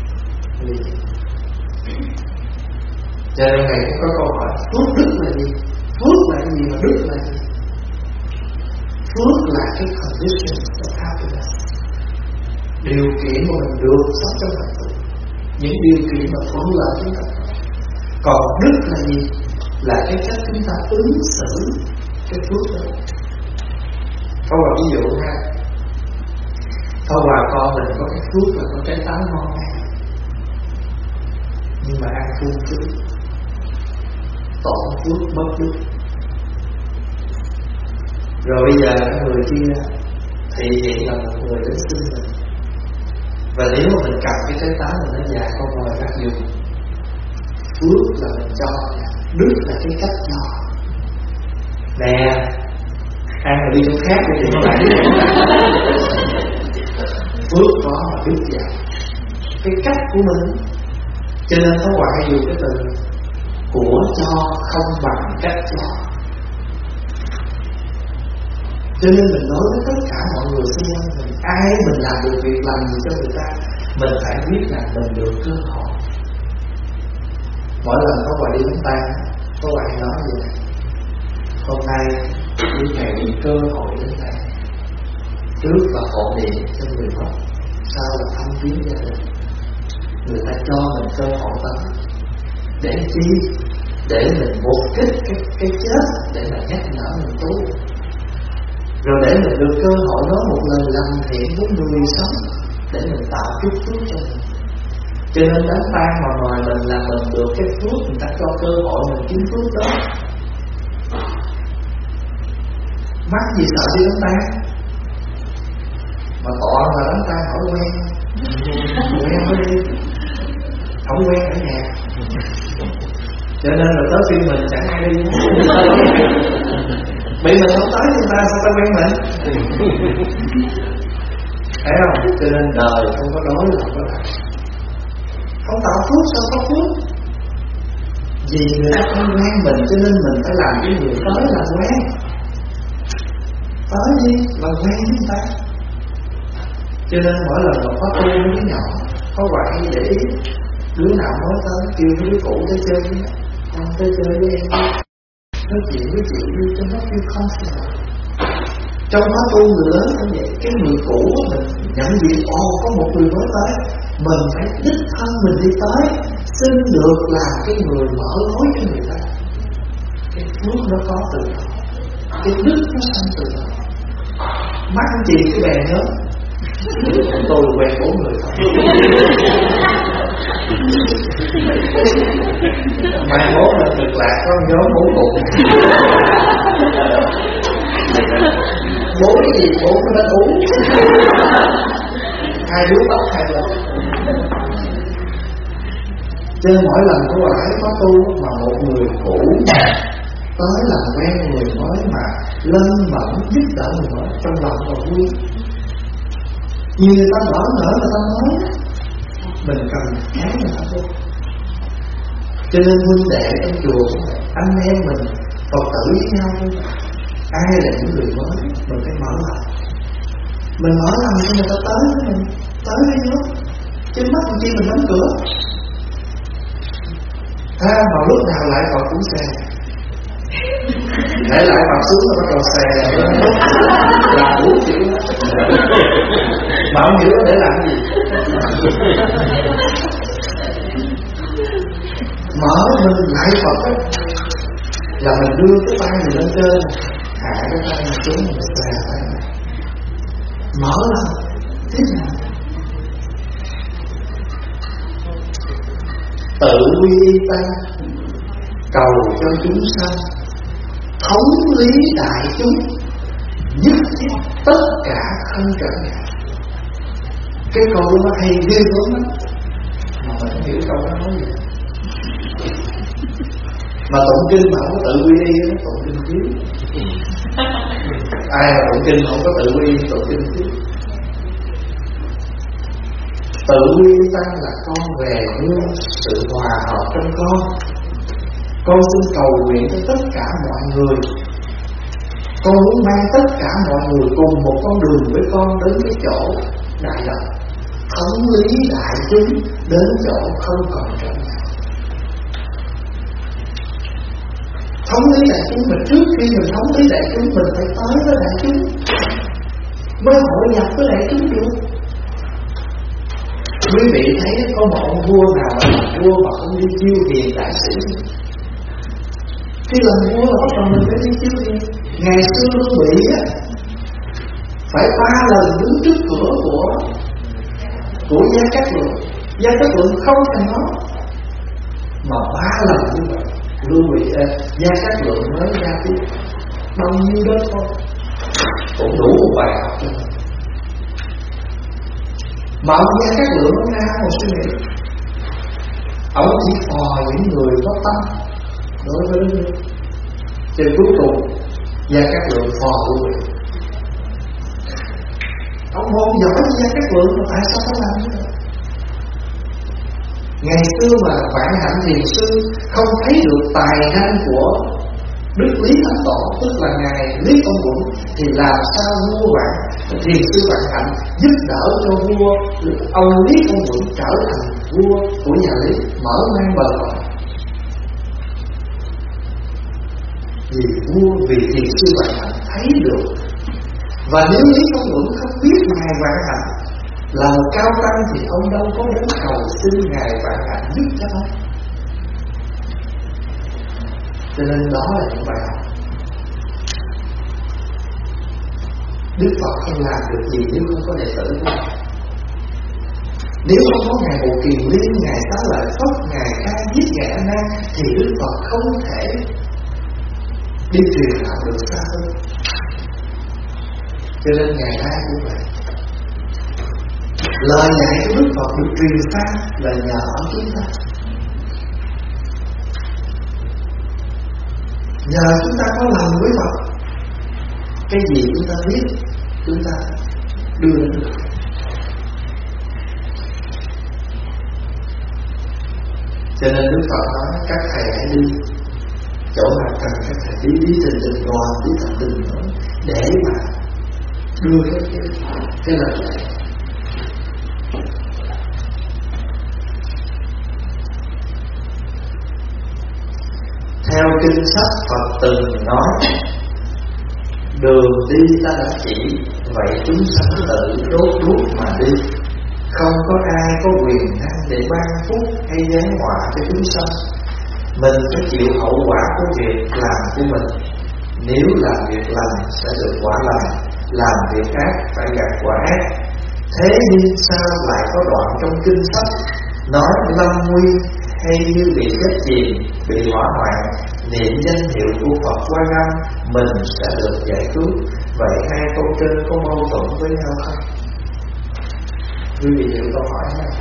Cho nên này cũng có câu hỏi: phước đức là gì? Phước là gì mà đức là gì? Phước là cái condition of happiness, điều kiện mà mình được sống trong hạnh phúc, những điều kiện mà thuận lợi chúng ta. Còn đức là gì? Là cái cách chúng ta ứng xử cái phước đó. Có một ví dụ ha, thôi bà con mình có cái phước là có trái táo ngon ăn, nhưng mà ăn không phước, tổn phước mất phước. Rồi bây giờ người kia thì hiện là một người đến xin mình, và nếu mà mình cầm cái trái táo mình nó già con ngồi gắt dùng, phước là mình cho, đức là cái cách cho. Nè, ăn rồi đi chỗ khác đi thì nó lại phước có mà đức già, cái cách của mình. Cho nên có ngoại dùng cái từ của cho không bằng cách cho. Cho nên mình nói với tất cả mọi người xung quanh mình, ai mình làm được việc làm gì cho người ta, mình phải biết là mình được cơ hội. Mỗi lần có bà đi bánh tan, có bà nói vậy: hôm nay đi ngày bị cơ hội đến đây, trước là hộ niệm cho người mất, sau là thăm viếng gia đình. Người ta cho mình cơ hội đó để chi? Để mình mục kích cái, cái chết, để mà nhắc nhở mình tu. Rồi để mình được cơ hội đó một lần làm thiện với người sống, để mình tạo chút phước cho mình. Cho nên đám tang mà mời mình là mình được cái phước, người ta cho cơ hội mình kiếm phước đó. Mắc gì sợ đi đám tang? Mà tọa mà đám tang hỏi quen, quen mới đi, không quen ở nhà. Cho nên là tới phiên mình chẳng ai đi. Bị mình không tới chúng ta sao ta quen mình? Thấy không? Cho nên đời không có đối lập với lại. Không tạo phước sao có phước? Vì người ta không quen mình cho nên mình phải làm cái người tới là quen. tới đi, làm quen với người ta. Cho nên mỗi lần mà có tu với đứa nhỏ, có quậy để ý, đứa nào mới tới kêu đứa cũ tới chơi với nhau, con tới chơi với em đi, nói chuyện với chị đi cho nó feel comfortable. Trong khóa tu người lớn cũng vậy, cái người cũ mình nhận diện ồ có một người mới tới, mình phải đích thân mình đi tới, xin được làm cái người mở lối cho người ta. Cái phước nó có từ đó, cái đức nó sanh từ đó. Mắt anh chị cái bè nhớ, tôi quen bốn người thôi. Mai mốt là cực lạc có nhóm bốn cục. Bốn cái gì? Bốn cái bánh uống. Hai đứa tóc hai lần. Trên mỗi lần của bà ấy có tu mà một người cũ tới làm quen người mới mà lân mẫn giúp đỡ người mới, trong lòng còn vui. Nhiều người ta mở nở người ta nói, mình cần kéo người ta vô. Cho nên huynh đệ trong chùa, anh em mình Phật tử với nhau thôi. Ai là những người mới, mình phải mở lòng. Mình mở lòng cho người ta tới với mình, tới với nhau. Chứ mắt làm chi mình đóng cửa. À, mà lúc nào lại vào cuốn xe, để lại vào xuống rồi bắt đầu xe là bốn chữ. Mà không hiểu để làm gì. Mở mình lại Phật ấy, là mình đưa cái tay mình lên trên, hạ cái tay mình xuống, mình xòe tay này. Mở lòng thế nào? Tự quy ta, cầu cho chúng sanh, thống lý đại chúng, nhất thiết tất cả không trở ngại. Cái câu nó hay ghê gớm lắm, mà mình không hiểu câu đó nói gì. Mà tụng kinh mà không có tự quy y, nó tụng kinh thiếu. Ai mà tụng kinh không có tự quy y, tụng kinh thiếu. Tự quy ta là con về nương sự hòa hợp trong con. Con xin cầu nguyện cho tất cả mọi người. Con muốn mang tất cả mọi người cùng một con đường với con đến cái chỗ đại lộc, thống lý đại chúng đến chỗ không còn trở ngại. Thống lý đại chúng, mà trước khi mình thống lý đại chúng, mình phải tới với đại chúng, mới hội nhập với đại chúng được. Quý vị thấy có một ông vua nào làm vua mà không đi chiêu hiền đại sĩ? Khi làm vua là bắt đầu mình phải đi chiêu hiền. Ngày xưa Lưu Bị á, phải ba lần đứng trước cửa của của Gia Cát Lượng. Gia Cát Lượng không thèm nói, mà ba lần như vậy Lưu Bị à, Gia Cát Lượng mới ra tiếp. Bao nhiêu đó thôi cũng đủ một bài học cho mình. Mà ông Gia Cát Lượng ông ra một suy nghĩ, ông chỉ phò những người có tâm đối với Lưu Bị. Trên cuối cùng Gia Cát Lượng phò Lưu Bị. Ông không giỏi với Gia Cát Lượng mà tại sao phải làm như vậy? Ngày xưa mà Vạn Hạnh Thiền Sư không thấy được tài năng của Đức Lý Thánh Tổ, tức là Ngài Lý Công Uẩn, thì làm sao vua Vạn Thiền Sư Vạn Hạnh giúp đỡ cho vua ông Lý Công Uẩn trở thành vua của nhà Lý, mở mang bờ cõi. Vì vua, vì Thiền Sư Vạn Hạnh thấy được. Và nếu Lý Công Uẩn không biết Ngài Vạn Hạnh là một cao tăng thì ông đâu có đến cầu xin Ngài Vạn Hạnh giúp cho ông. Cho nên đó là những bài học. Đức Phật không làm được gì nếu không có đệ tử của Ngài. Nếu không có Ngài Bồ Kiền Liên, Ngài Xá Lợi Phất, Ngài A Diếp, Ngài A Nan thì Đức Phật không thể đi truyền đạo được xa hơn. Cho nên ngày nay cũng vậy. Lời dạy của Đức Phật được truyền ra là nhờ ở chúng ta. Nhờ chúng ta có lòng với Phật, cái gì chúng ta biết, chúng ta đưa đến được. Cho nên Đức Phật nói các thầy hãy đi chỗ nào cần các thầy đi, đi trình trình đoàn, đi thập tình nữa, để mà đưa cái cái, cái lời dạy. Theo kinh sách Phật từng nói, đường đi ta đã chỉ, vậy chúng sanh tự đốt đuốc mà đi. Không có ai có quyền năng để ban phúc hay giáng họa cho chúng sanh. Mình phải chịu hậu quả của việc làm của mình. Nếu làm việc lành sẽ được quả lành, làm việc ác phải gặt quả ác. Thế nhưng sao lại có đoạn trong kinh sách nói lâm nguy hay như bị chết chìm, bị hỏa hoạn, niệm danh hiệu của Phật Quan Âm mình sẽ được giải cứu? Vậy hai câu trên có mâu thuẫn với nhau không? Quý vị hiểu câu hỏi này.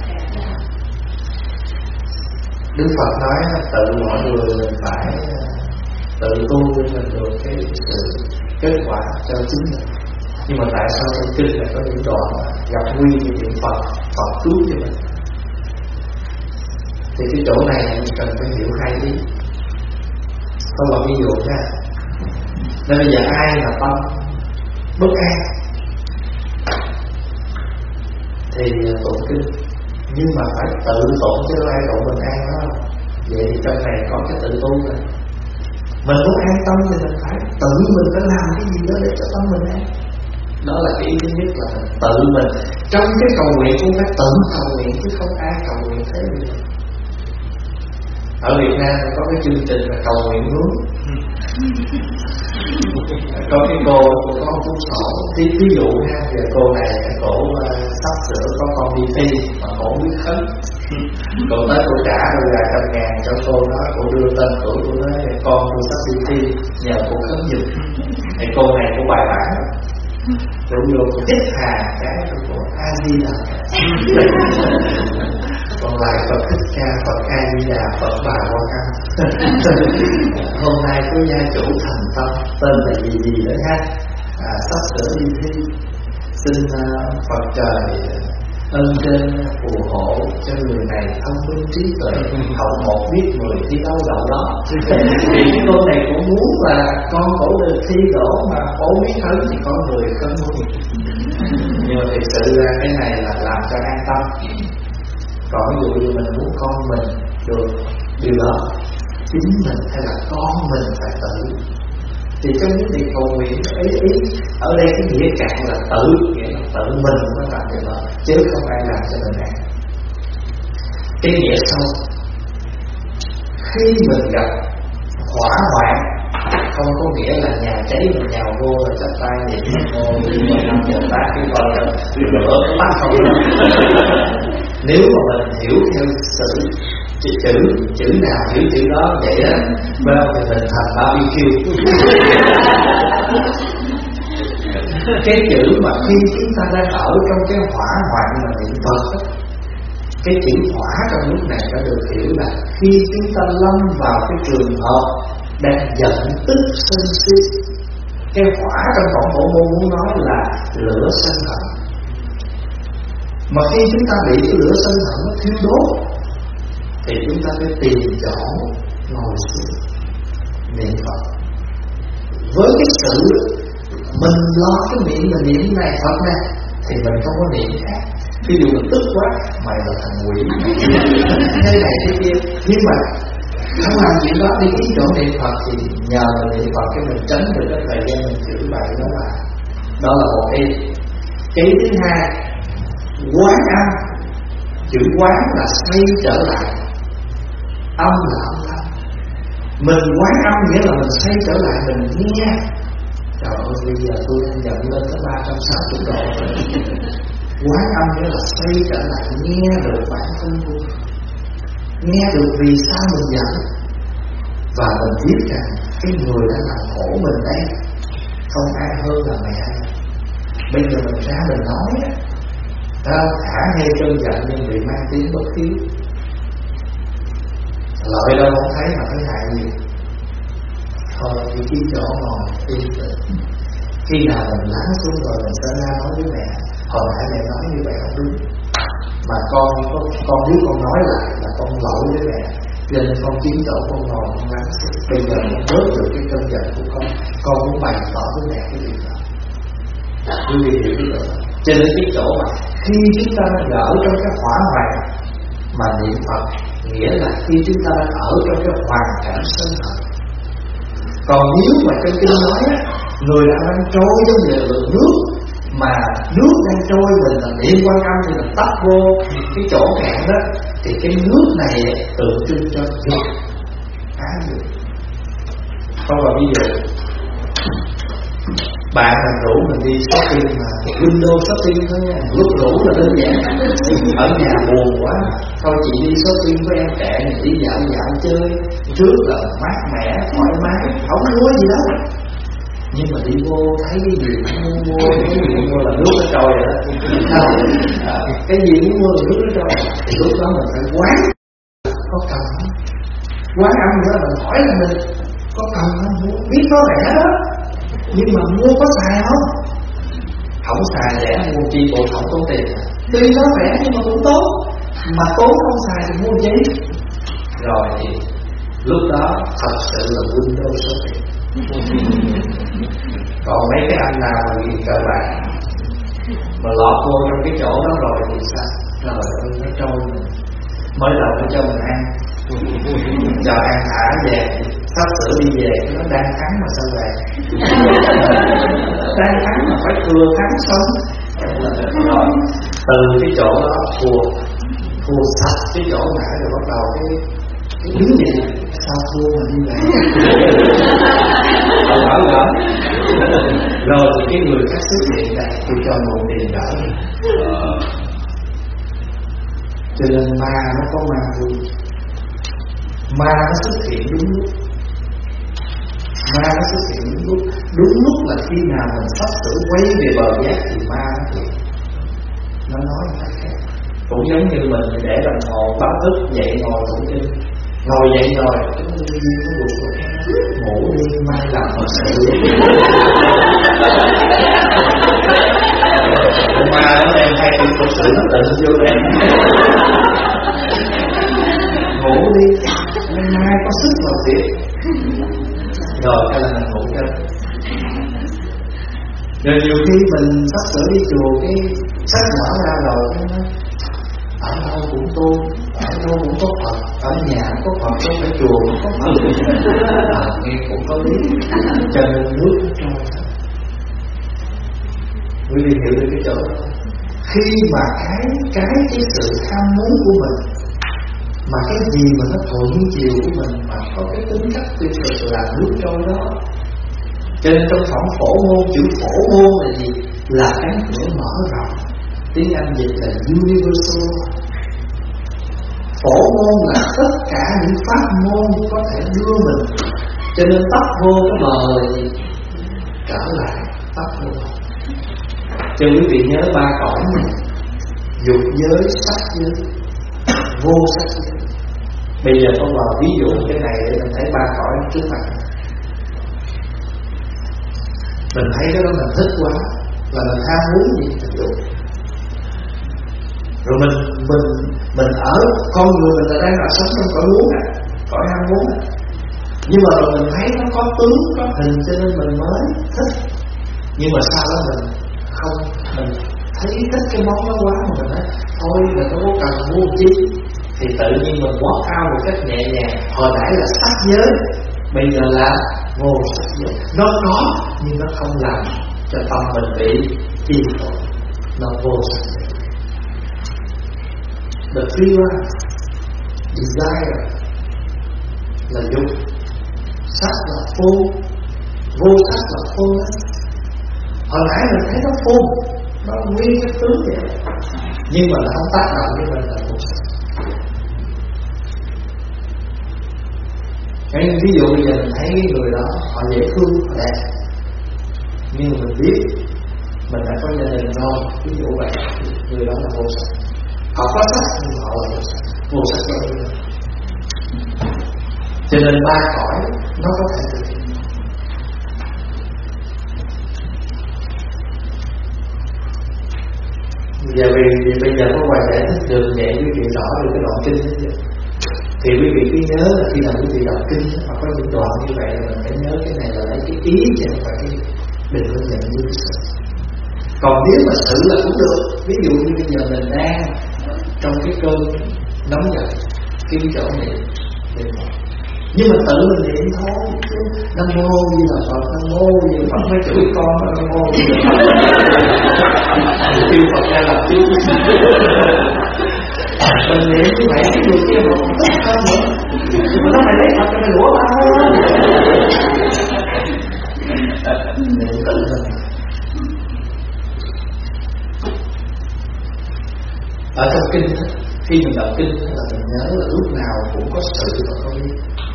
Đức Phật nói tự mọi người phải tự tu để mình được cái sự kết quả cho chính mình. Nhưng mà tại sao trong kinh này có những đoạn gặp nguy như niệm Phật, Phật cứu cho mình? Thì cái chỗ này mình cần phải hiểu hai ý. Tôi làm ví dụ nha. Nên bây giờ ai là tâm bất an thì tụng kinh, nhưng mà phải tự tụng chứ ai tụng mình an đó. Vậy thì trong này có cái tự tu rồi. Mình muốn an tâm thì mình phải tự mình phải làm cái gì đó để cho tâm mình an. Đó là cái ý thứ nhất, là mình tự mình. Trong cái cầu nguyện cũng phải tự cầu nguyện, chứ không ai cầu nguyện thế gì. Ở Việt Nam có cái chương trình là cầu nguyện núi. Có cái cô cô có một cuốn sổ, ví ví dụ ha, giờ cô này cổ uh, sắp sửa có con đi thi mà cổ không biết khấn. Cô tới cô trả rồi vài trăm ngàn cho cô đó, cô đưa tên tuổi cô nói con tôi sắp đi thi, nhờ cô khấn giùm. Thì cô này cô bài bản rồi vô cô hít hà cái cô A Di Đà. Còn lại Phật Thích Ca, Phật A Di Đà, Phật Bà Quan Âm. Hôm nay có gia chủ thành tâm tên là gì gì đó ha, à, sắp sửa đi thi, xin uh, Phật trời ơn trên phù hộ cho người này thông minh trí tuệ, hậu một biết người thi đâu đậu đó. Thì cái cô này cũng muốn là con cổ được thi đổ mà cổ biết khấn thì có người khấn luôn. Nhưng mà thực sự ra cái này là làm cho an tâm. Còn ví dụ như mình muốn con mình được điều đó, chính mình hay là con mình phải tự. Thì trong những việc cầu nguyện ý ý ở đây cái nghĩa cạn là tự, nghĩa là tự mình mới làm điều đó, chứ không ai làm cho mình ăn. Cái nghĩa sau, khi mình gặp hỏa hoạn, không có nghĩa là nhà cháy mình nhào vô rồi chặt tay thì ngô đi một năm một bát cái con là lửa cái mắt không. Nếu mà mình hiểu theo sự chữ chữ chữ nào hiểu chữ đó vậy á, bao thì mình thành barbecue. Cái chữ mà khi chúng ta đang ở trong cái hỏa hoạn mà niệm Phật á, cái chữ hỏa trong lúc này đã được hiểu là khi chúng ta lâm vào cái trường hợp đang giận tức sân si. Cái hỏa trong Phật Phổ Môn muốn nói là lửa sân hận. Mà khi chúng ta bị cái lửa sân hận nó thiêu đốt thì chúng ta phải tìm chỗ ngồi xuống niệm Phật. Với cái sự mình lo cái miệng mình niệm này Phật này thì mình không có niệm khác. Ví dụ mình tức quá, mày là thằng quỷ, thế này thế kia. Nhưng mà không làm chuyện đó, đi cái chỗ niệm Phật thì nhờ mình niệm Phật cái mình tránh được cái thời gian mình chửi bậy đó là đó là một ý. Cái thứ hai, quán âm. Chữ quán là xoay trở lại, âm là âm thanh. Mình quán âm nghĩa là mình xoay trở lại, mình nghe. Trời ơi, bây giờ tôi đang giận lên tới ba trăm sáu mươi độ. Quán âm nghĩa là xoay trở lại, nghe được bản thân tôi, nghe được vì sao mình giận, và mình biết rằng cái người đã làm khổ mình đây không ai hơn là mẹ. Bây giờ mình ra mình nói á, thả ngay cơn giận nhưng bị mang tiếng bất hiếu, lợi đâu không thấy mà thấy hại gì. Thôi thì cái chỗ ngồi yên tĩnh, khi nào mình lắng xuống rồi mình sẽ ra nói với mẹ, hồi nãy mẹ nói như vậy không đúng, mà con con biết con nói lại là con lỗi với mẹ, nên con kiếm chỗ con ngồi con lắng xuống. Bây giờ con bớt được cái cơn giận của con, con muốn bày tỏ với mẹ cái việc đó. Quý vị hiểu cái đó. Cho nên cái chỗ mà khi chúng ta đang ở trong cái hỏa hoạn mà niệm Phật, nghĩa là khi chúng ta đang ở trong cái hoàn cảnh sân hận. Còn nếu mà trong kinh nói á, người đang trôi trong lượng nước, mà nước đang trôi, mình là niệm Quan Âm thì mình tắt vô cái chỗ cạn đó, thì cái nước này tượng trưng cho dục ái dục. Không, và ví dụ bạn mình rủ mình đi shopping mà window shopping thôi nha, lúc rủ là đơn giản. Ở nhà buồn quá, thôi chị đi shopping với em kệ, mình đi dạo dạo chơi, trước là mát mẻ thoải mái, không mua gì đâu. Nhưng mà đi vô thấy cái gì cũng mua mua, cái gì cũng mua là nước nó trôi rồi đó. À, cái gì cũng mua là nước nó trôi, thì lúc đó mình phải quán có cần không? Quán ăn nữa mình hỏi là mình có cần không? Biết nó rẻ đó, nhưng mà mua có xài không? Không xài rẻ mua chi bộ không tốn tiền. Tuy nó rẻ nhưng mà cũng tốt, mà tốn không xài thì mua gì? Rồi thì lúc đó thật sự là window shopping. Còn mấy cái anh nào mà bị cờ bạc mà lọt vô trong cái chỗ đó rồi thì sao? Rồi nó trôi mình. Mới đầu nó cho mình ăn, cho ăn thả về, sắp sửa đi về, nó đang thắng mà sao về? Đang thắng mà phải thừa thắng sống. Rồi từ cái chỗ đó thua, thua sạch cái chỗ nãy rồi bắt đầu cái cái đứng vậy, sao thua mà đi về? Hỏi gỡ. Rồi thì cái người khác xuất hiện này, tôi cho một tiền đỡ. Cho nên ma nó có ma vui. Ma nó xuất hiện đúng lúc. Ma nó xuất hiện đúng lúc. Đúng lúc là khi nào mình sắp sửa quay về bờ giác thì ma nó hiện. Nó nói phải khác. Cũng giống như mình để đồng hồ báo thức dậy ngồi tụng kinh. Ngồi dậy rồi chúng ta đi có buộc ngủ đi, mai làm thật sự. Ma nó đem hai chuyện thật sự nó tịnh vô đây. Ngủ đi, mai có sức vào việc. Rồi cái là mình ngủ cho. Rồi nhiều khi mình sắp sửa đi chùa, cái sách mở ra rồi ở đâu cũng tu, ở đâu cũng có Phật, ở nhà cũng có Phật, không phải chùa cũng có Phật. À, nghe cũng có lý, cho nên nước nó trôi. Quý vị hiểu được cái chỗ đó. Khi mà cái cái cái sự tham muốn của mình, mà cái gì mà nó thuận chiều của mình, mà có cái tính cách tuyệt thực là nước trôi đó. Cho nên trong phẩm phổ môn, chữ phổ môn là gì? Là cánh cửa mở rộng. Tiếng Anh dịch là universal. Phổ môn là tất cả những pháp môn có thể đưa mình. Cho nên tấp vô cái bờ là gì? Trở lại tấp vô. Cho quý vị nhớ ba cõi này: dục giới, sắc giới, vô sắc giới. Bây giờ con vào ví dụ cái này để mình thấy ba cõi trước mặt. Mình thấy cái đó mình thích quá, là mình ham muốn gì mình dục. Rồi mình mình mình ở con người mình là đang là sống trong cõi muốn á, cõi ham muốn á. Nhưng mà rồi mình thấy nó có tướng, có hình cho nên mình mới thích. Nhưng mà sau đó mình không, mình thấy thích cái món đó quá mà mình nói thôi mình không có cần mua chi, thì tự nhiên mình walk out một cách nhẹ nhàng. Hồi nãy là sắc giới, bây giờ là vô sắc giới. Nó có nhưng nó không làm cho tâm mình bị chi phối, nó vô sắc giới. The fear, desire là dục, sắc là phô, vô sắc là phô đó. Hồi nãy mình thấy nó phô, nó nguyên cái tướng vậy, nhưng mà nó không tác động với mình là vô sắc. Cái ví dụ bây giờ mình thấy cái người đó họ dễ thương, họ đẹp, nhưng mà mình biết mình đã có gia đình rồi, ví dụ vậy, người đó là vô sắc. Họ có sắc nhưng họ là vô sắc, vô sắc cho người. Cho nên ba cõi nó có thể thực hiện. Giờ vì, vì bây giờ có ngoài giải thích được nhẹ quý vị rõ được cái đoạn kinh đó vậy. Thì quý vị cứ nhớ là khi nào quý vị đọc kinh mà có những đoạn như vậy là mình phải nhớ cái này là lấy cái ý chứ không phải cái đừng có nhận như cái sự. Còn nếu mà sự là cũng được. Ví dụ như bây giờ mình đang trong cái cơn nóng giận, kiếm chỗ niệm niệm Phật, nhưng mà tự mình niệm thôi chứ. Nam mô Di Đà Phật, Nam mô Di Đà Phật, mới chửi con Nam mô Di Đà Phật, kêu Phật ra làm chứ. Mình niệm như vậy cái người kia một tất hơn nữa, nhưng mà nó phải lấy Phật cho mày lũa tao. Niệm tự mình. Ở trong kinh, khi mình đọc kinh là mình nhớ là lúc nào cũng có sự và có biết.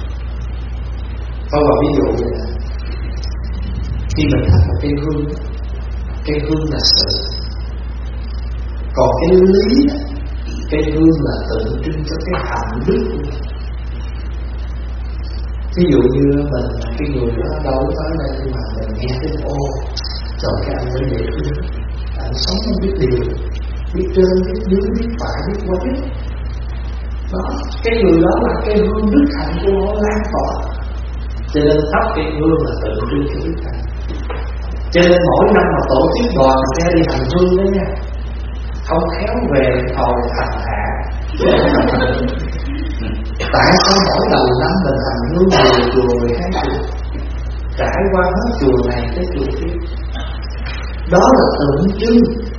Có một ví dụ vậy là khi mình thắp một cây hương, cây hương là sự, còn cái lý, cây hương là tượng trưng cho cái hạnh đức của mình. Ví dụ như mình, cái người đó đâu tới đây nhưng mà mình nghe tiếng ô, trời cái anh mới để hương, anh sống không biết điều, biết trên, biết dưới, biết phải, biết quá biết. Đó, cái người đó là cái hương đức hạnh của nó lan tỏa. Cho nên thắp cây hương là tượng trưng cho đức hạnh. Cho nên mỗi năm mà tổ chức đoàn sẽ đi hành hương đó nha, không khéo về hồi thành hạ. Tại sao mỗi đầu năm mình hành hương mười chùa, mười hai chùa, trải qua hết chùa này tới chùa kia? Đó là tượng trưng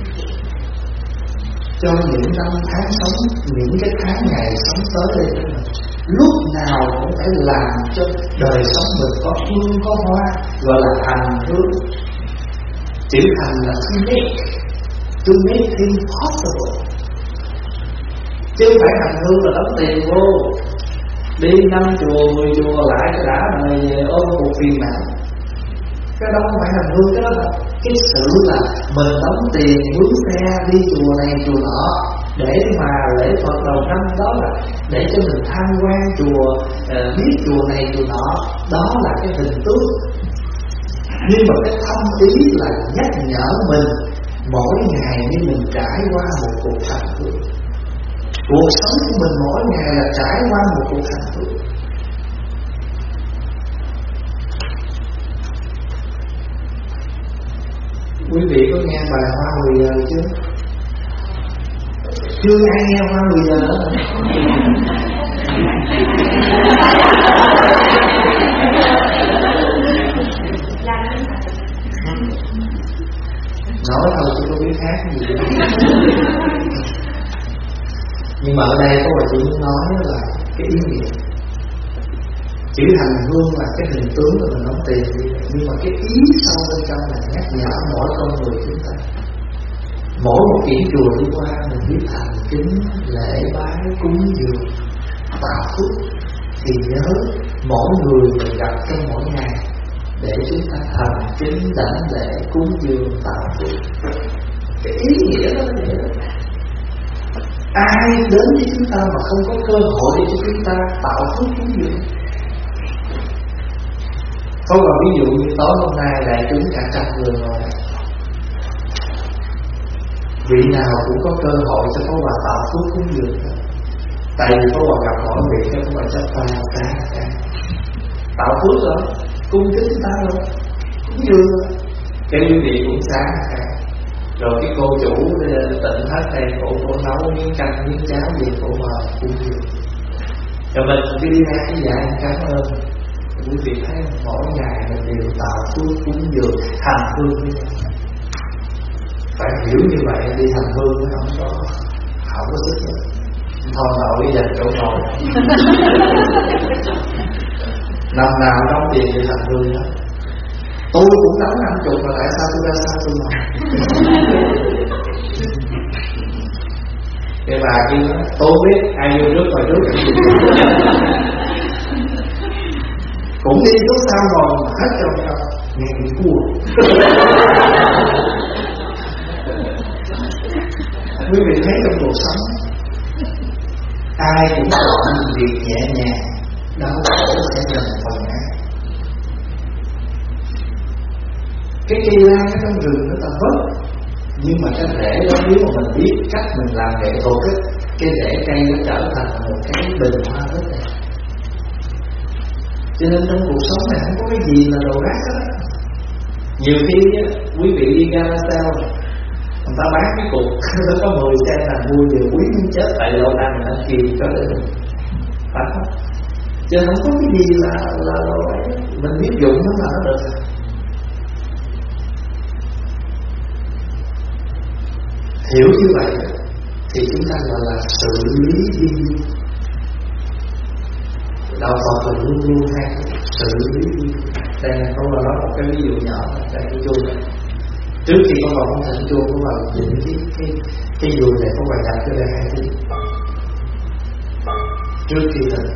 cho những năm tháng sống, những cái tháng ngày sống tới đây của mình. Lúc nào cũng phải làm cho đời sống mình có hương có hoa, gọi là hành hương. Chữ hành là to make, to make things possible. Chứ không phải hành hương là đóng tiền vô, đi năm chùa, mười chùa lại cái đã rồi về ôm cuộc phiền não. Cái đó không phải hành hương, cái đó là cái sự là mình đóng tiền mướn xe đi chùa này chùa nọ để mà lễ Phật đầu năm, đó là để cho mình tham quan chùa, uh, biết chùa này chùa nọ, đó là cái hình tướng. Nhưng mà cái thâm ý là nhắc nhở mình mỗi ngày như mình trải qua một cuộc hành hương. Cuộc sống của mình mỗi ngày là trải qua một cuộc hành hương. Quý vị có nghe bài Hoa mười giờ chưa? Chưa ai nghe Hoa mười giờ nữa. Nói thôi chứ có biết hát gì đâu. Nhưng mà ở đây có bà chị muốn nói là cái ý nghĩa. Chữ hành hương là cái hình tướng mà mình đóng tiền đi, nhưng mà cái ý sâu bên trong là nhắc nhở mỗi con người chúng ta. Mỗi một kiển chùa đi qua mình biết thành kính, lễ bái, cúng dường, tạo phước, thì nhớ mỗi người mình gặp trong mỗi ngày để chúng ta thành kính, đảnh lễ, cúng dường, tạo phước. Cái ý nghĩa đó là vậy đó. Ai đến với chúng ta mà không có cơ hội để cho chúng ta tạo phước cúng dường? Có một ví dụ như tối hôm nay đại chúng cả trăm người rồi, vị nào cũng có cơ hội cho có bà tạo phước cúng dường. Tại vì có bà gặp mọi vị cho có bà chấp tay một cái cái tạo phước rồi, cung kính chúng ta rồi, cúng dường rồi. Cái quý vị cũng sáng cái rồi cái cô chủ tịnh hết đây, cô cô nấu miếng canh miếng cháo gì cô mời cúng dường. Rồi mình cứ đi ra cái dạ cảm ơn. Quý vị thấy mỗi ngày mình đều tạo phước cúng dường hành hương với nhau. Phải hiểu như vậy đi hành hương nó không có không có sức nữa. Thôi nào đi dành chỗ ngồi. Năm nào đóng tiền đi hành hương đó. Tôi cũng đóng năm chục mà tại sao tôi ra sao tôi mà. Cái bà kia nói tôi biết ai vô trước rồi trước. Cũng đi lúc sau rồi mà hết trong nhau nghe bị cua. Quý vị thấy trong cuộc sống ai cũng chọn việc nhẹ nhàng, đau khổ sẽ dần phần ngã. Cái cây lan ở trong rừng nó ta vớt, nhưng mà cái rễ đó nếu mà mình biết cách mình làm nghệ thuật á, cái rễ cây nó trở thành một cái bình hoa rất đẹp. Cho nên trong cuộc sống này không có cái gì là đồ rác hết. Nhiều khi á, quý vị đi Garacel Người ta bán cái cục nó có mười sen là mua vừa quý muốn chết, tại lâu nay mình đã kìm cho để mình phải không? Chứ không có cái gì là là, là mình biết dụng nó là nó được rồi. Hiểu như vậy thì chúng ta gọi là xử lý duyên. Đạo Phật là luôn luôn hay xử lý duyên. Đây là con vào nói một cái ví dụ nhỏ tại cái chuông này. Trước khi con vào không thỉnh chuông, con vào nhìn cái cái cái dùi này con vào đặt cho đây hai tiếng. Trước khi thỉnh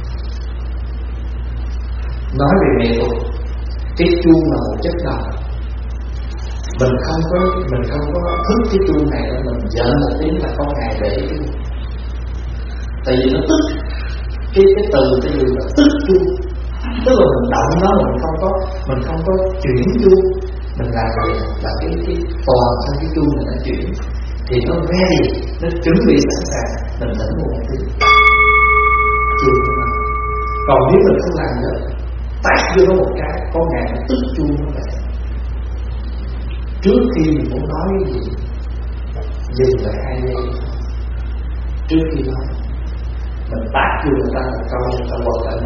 nói về nghệ thuật, cái chuông là một chất độc. Mình không có mình không có thức cái chuông này để mình giận một tiếng là có ngày để cái tại vì nó tức cái cái từ cái gì là tức chuông, tức là mình động nó mình không có mình không có chuyển chuông, mình làm vậy là cái cái toàn thân cái chuông này nó chuyển thì nó ready, nó chuẩn bị sẵn sàng mình thỉnh một tiếng chuông. Còn nếu mình không làm nữa tát vô nó một cái con ngày nó tức chuông nó vậy. Trước khi mình muốn nói cái gì dừng lại hai giây. Trước khi nói mình tát vô người ta một câu người ta bật lại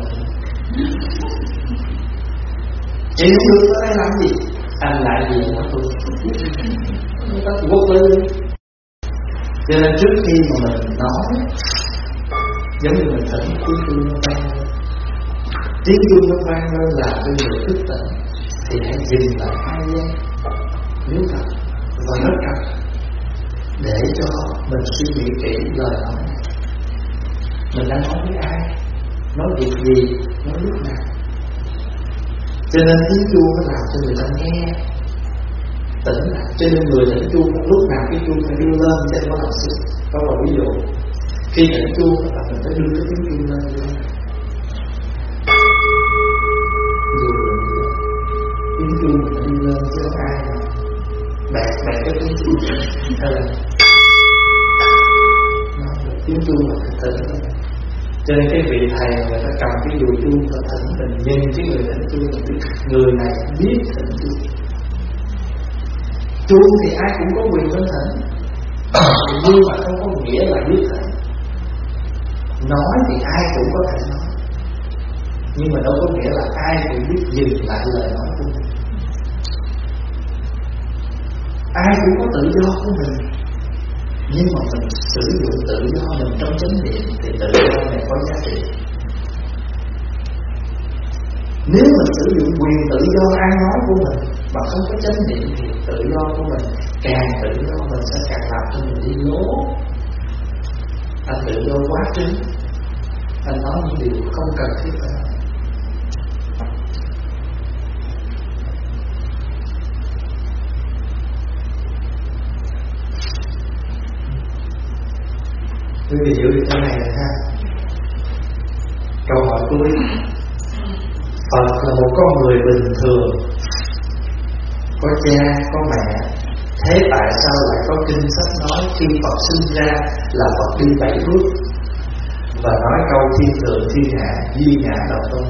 chị không được ở đây làm gì, anh lại gì nữa tôi người ta quất lên. Cho nên trước khi mà mình nói giống như mình thỉnh tiếng chuông nó vang lên, tiếng chuông nó vang lên là cái người thức tỉnh thì hãy dừng lại hai giây nếu thật và rất cần để cho mình suy nghĩ kỹ lời nói này. Mình đang nói với ai, nói việc gì, nói lúc nào. Cho nên tiếng chuông nó làm cho người ta nghe tỉnh lại. Cho nên người thỉnh chuông lúc nào cái chuông phải đưa lên cho nó làm sự. Đó là ví dụ khi thỉnh chuông là mình phải đưa cái tiếng chuông lên luôn. Dù tiếng chuông mình đưa lên chứ không ai mà bẹt bẹt cái tiếng chuông hay là tiếng chuông là thỉnh. Cho nên cái vị thầy người ta cầm cái dùi chuông và thỉnh, mình nhìn cái người thỉnh chuông mình biết người này biết thỉnh chuông. Chuông thì ai cũng có quyền lên thỉnh, nhưng mà không có nghĩa là biết thỉnh. Nói thì ai cũng có thể nói, nhưng mà đâu có nghĩa là ai cũng biết dừng lại lời nói của mình. Ai cũng có tự do của mình, nhưng mà mình sử dụng tự do mình trong chánh niệm thì tự do này có giá trị. Nếu mình sử dụng quyền tự do ăn nói của mình mà không có chánh niệm thì tự do của mình càng tự do mình sẽ càng làm cho mình đi lố. Anh tự do quá trứng, anh nói những điều không cần thiết phải. Quý vị hiểu được cái này rồi ha. Câu hỏi cuối, Phật là một con người bình thường, có cha, có mẹ, thế tại sao lại có kinh sách nói khi Phật sinh ra là Phật đi bảy bước và nói câu thiên thượng thiên hạ duy ngã độc tôn?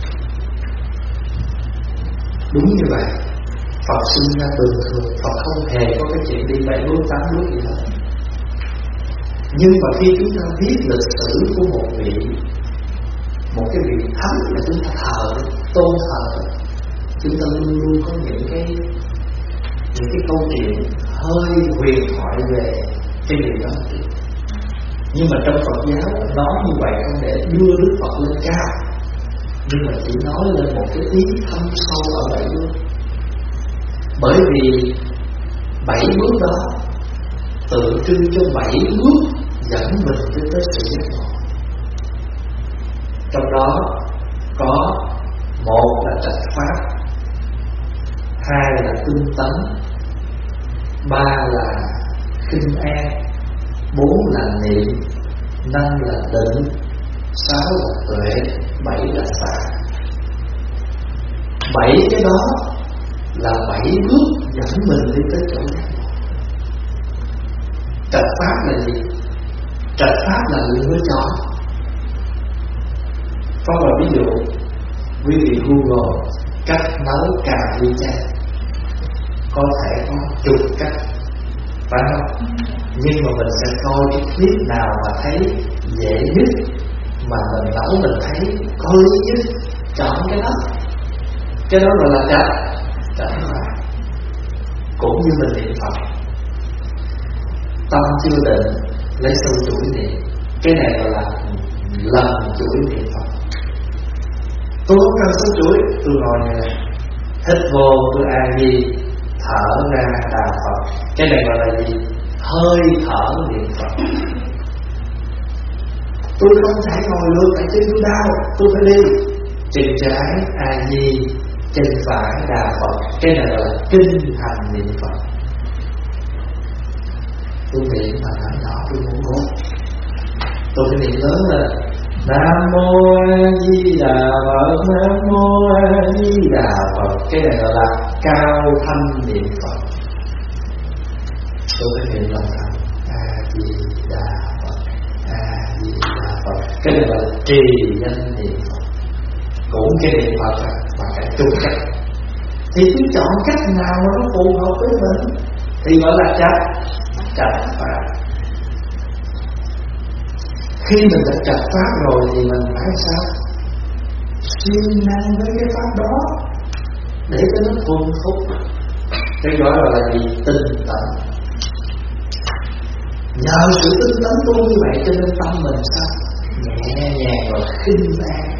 Đúng như vậy, Phật sinh ra bình thường, Phật không hề có cái chuyện đi bảy bước tám bước gì hết. Nhưng mà khi chúng ta biết lịch sử của một vị, một cái vị thánh mà chúng ta thờ, tôn thờ, chúng ta luôn luôn có những cái những cái câu chuyện hơi huyền thoại về cái vị đó. Nhưng mà trong Phật giáo nói như vậy không để đưa Đức Phật lên cao, nhưng mà chỉ nói lên một cái ý thâm sâu ở bảy bước. Bởi vì bảy bước đó tượng trưng cho bảy bước dẫn mình đến tới sự giác ngộ. Trong đó có một là trạch pháp, hai là tinh tấn, ba là khinh an, bốn là niệm, năm là định, sáu là tuệ, bảy là xả. Bảy cái đó là bảy bước dẫn mình đi tới chỗ giác ngộ. Trạch pháp là gì? Trạch pháp là lựa chọn. Có một ví dụ, quý vị Google cách nấu cà ri chay, có thể có chục cách phải không? Nhưng mà mình sẽ coi cái clip nào mà thấy dễ nhất, mà mình nấu mình thấy có lý nhất, chọn cái đó. Cái đó gọi là chặt chặt mà. Cũng như mình niệm Phật, tâm chưa định lấy sâu chuỗi niệm. Cái này gọi là lần chuỗi niệm Phật. Tôi không cần sâu chuỗi, tôi ngồi này, hít vô tôi a di, thở ra đà Phật. Cái này gọi là gì? Hơi thở niệm Phật. Tôi không thể ngồi luôn tại chân tôi đau, tôi phải đi chân trái a di, chân phải đà Phật. Cái này gọi là kinh hành niệm Phật. Tôi niệm mà nói nhỏ tôi muốn ngốt, tôi phải niệm lớn lên. Nam mô A Di Đà Phật, Nam mô A Di Đà Phật. Cái này gọi là cao thanh niệm Phật. Tôi phải niệm lần thanh A Di Đà Phật, A Di Đà Phật. Cái này gọi là trì danh niệm Phật. Cũng cái niệm Phật à, mà cái chung cách. Thì cứ chọn cách nào mà nó phù hợp với mình thì gọi là chặt chặt pháp. Khi mình đã chặt pháp rồi thì mình phải sao? Siêng năng với cái pháp đó để cho nó thuần thục. Cái đó gọi là gì? Tinh tấn. Nhờ sự tinh tấn tu như vậy cho nên tâm mình sao? Nhẹ nhàng và khinh an.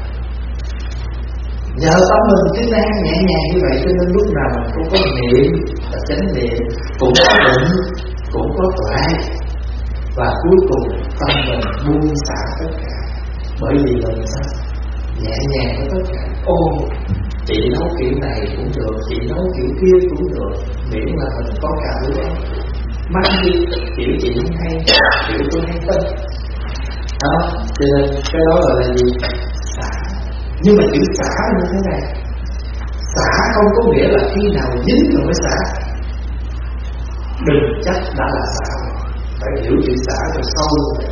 Nhờ tâm mình khinh an nhẹ nhàng như vậy cho nên lúc nào mình cũng có niệm và chánh niệm, cũng có định, cũng có tuệ. Và cuối cùng tâm mình buông xả tất cả. Bởi vì mình sao? Nhẹ nhàng với tất cả. Ô, chị nấu kiểu này cũng được, chị nấu kiểu kia cũng được, miễn là mình có cả đứa đó. Mắt đi, kiểu chị không hay, kiểu tôi hay tin. Đó, cho nên cái đó gọi là gì? Xả. Nhưng mà chữ xả như thế này, xả không có nghĩa là khi nào dính rồi mới xả. Đừng chắc đã là xả. Phải hiểu chữ xả rồi sâu rồi.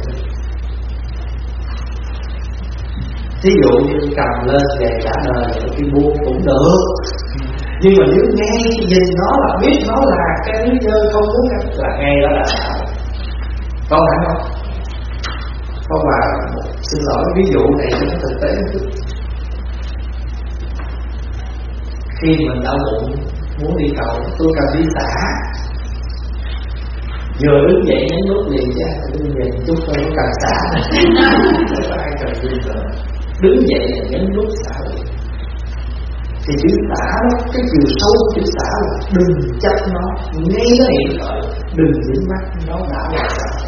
Thí dụ như cầm lên về trả lời cái buông cũng được. Nhưng mà nếu nghe nhìn nó là biết nó là cái lý do không muốn gặp là nghe đó là xả. Có phải không? Có bà xin lỗi ví dụ này cho nó thực tế một chút. Khi mình đau bụng muốn đi cầu, tôi cần đi xả. Vừa đứng dậy nhấn nút liền chứ, đứng nhìn chút tôi có cần xả này. Không có ai cần gì nữa. Đứng dậy là nhấn nút xả liền. Thì chữ xả đó, cái chiều sâu của chữ xả là đừng chấp nó, ngay nó hiện khởi, đừng dính mắt nó đã là xả.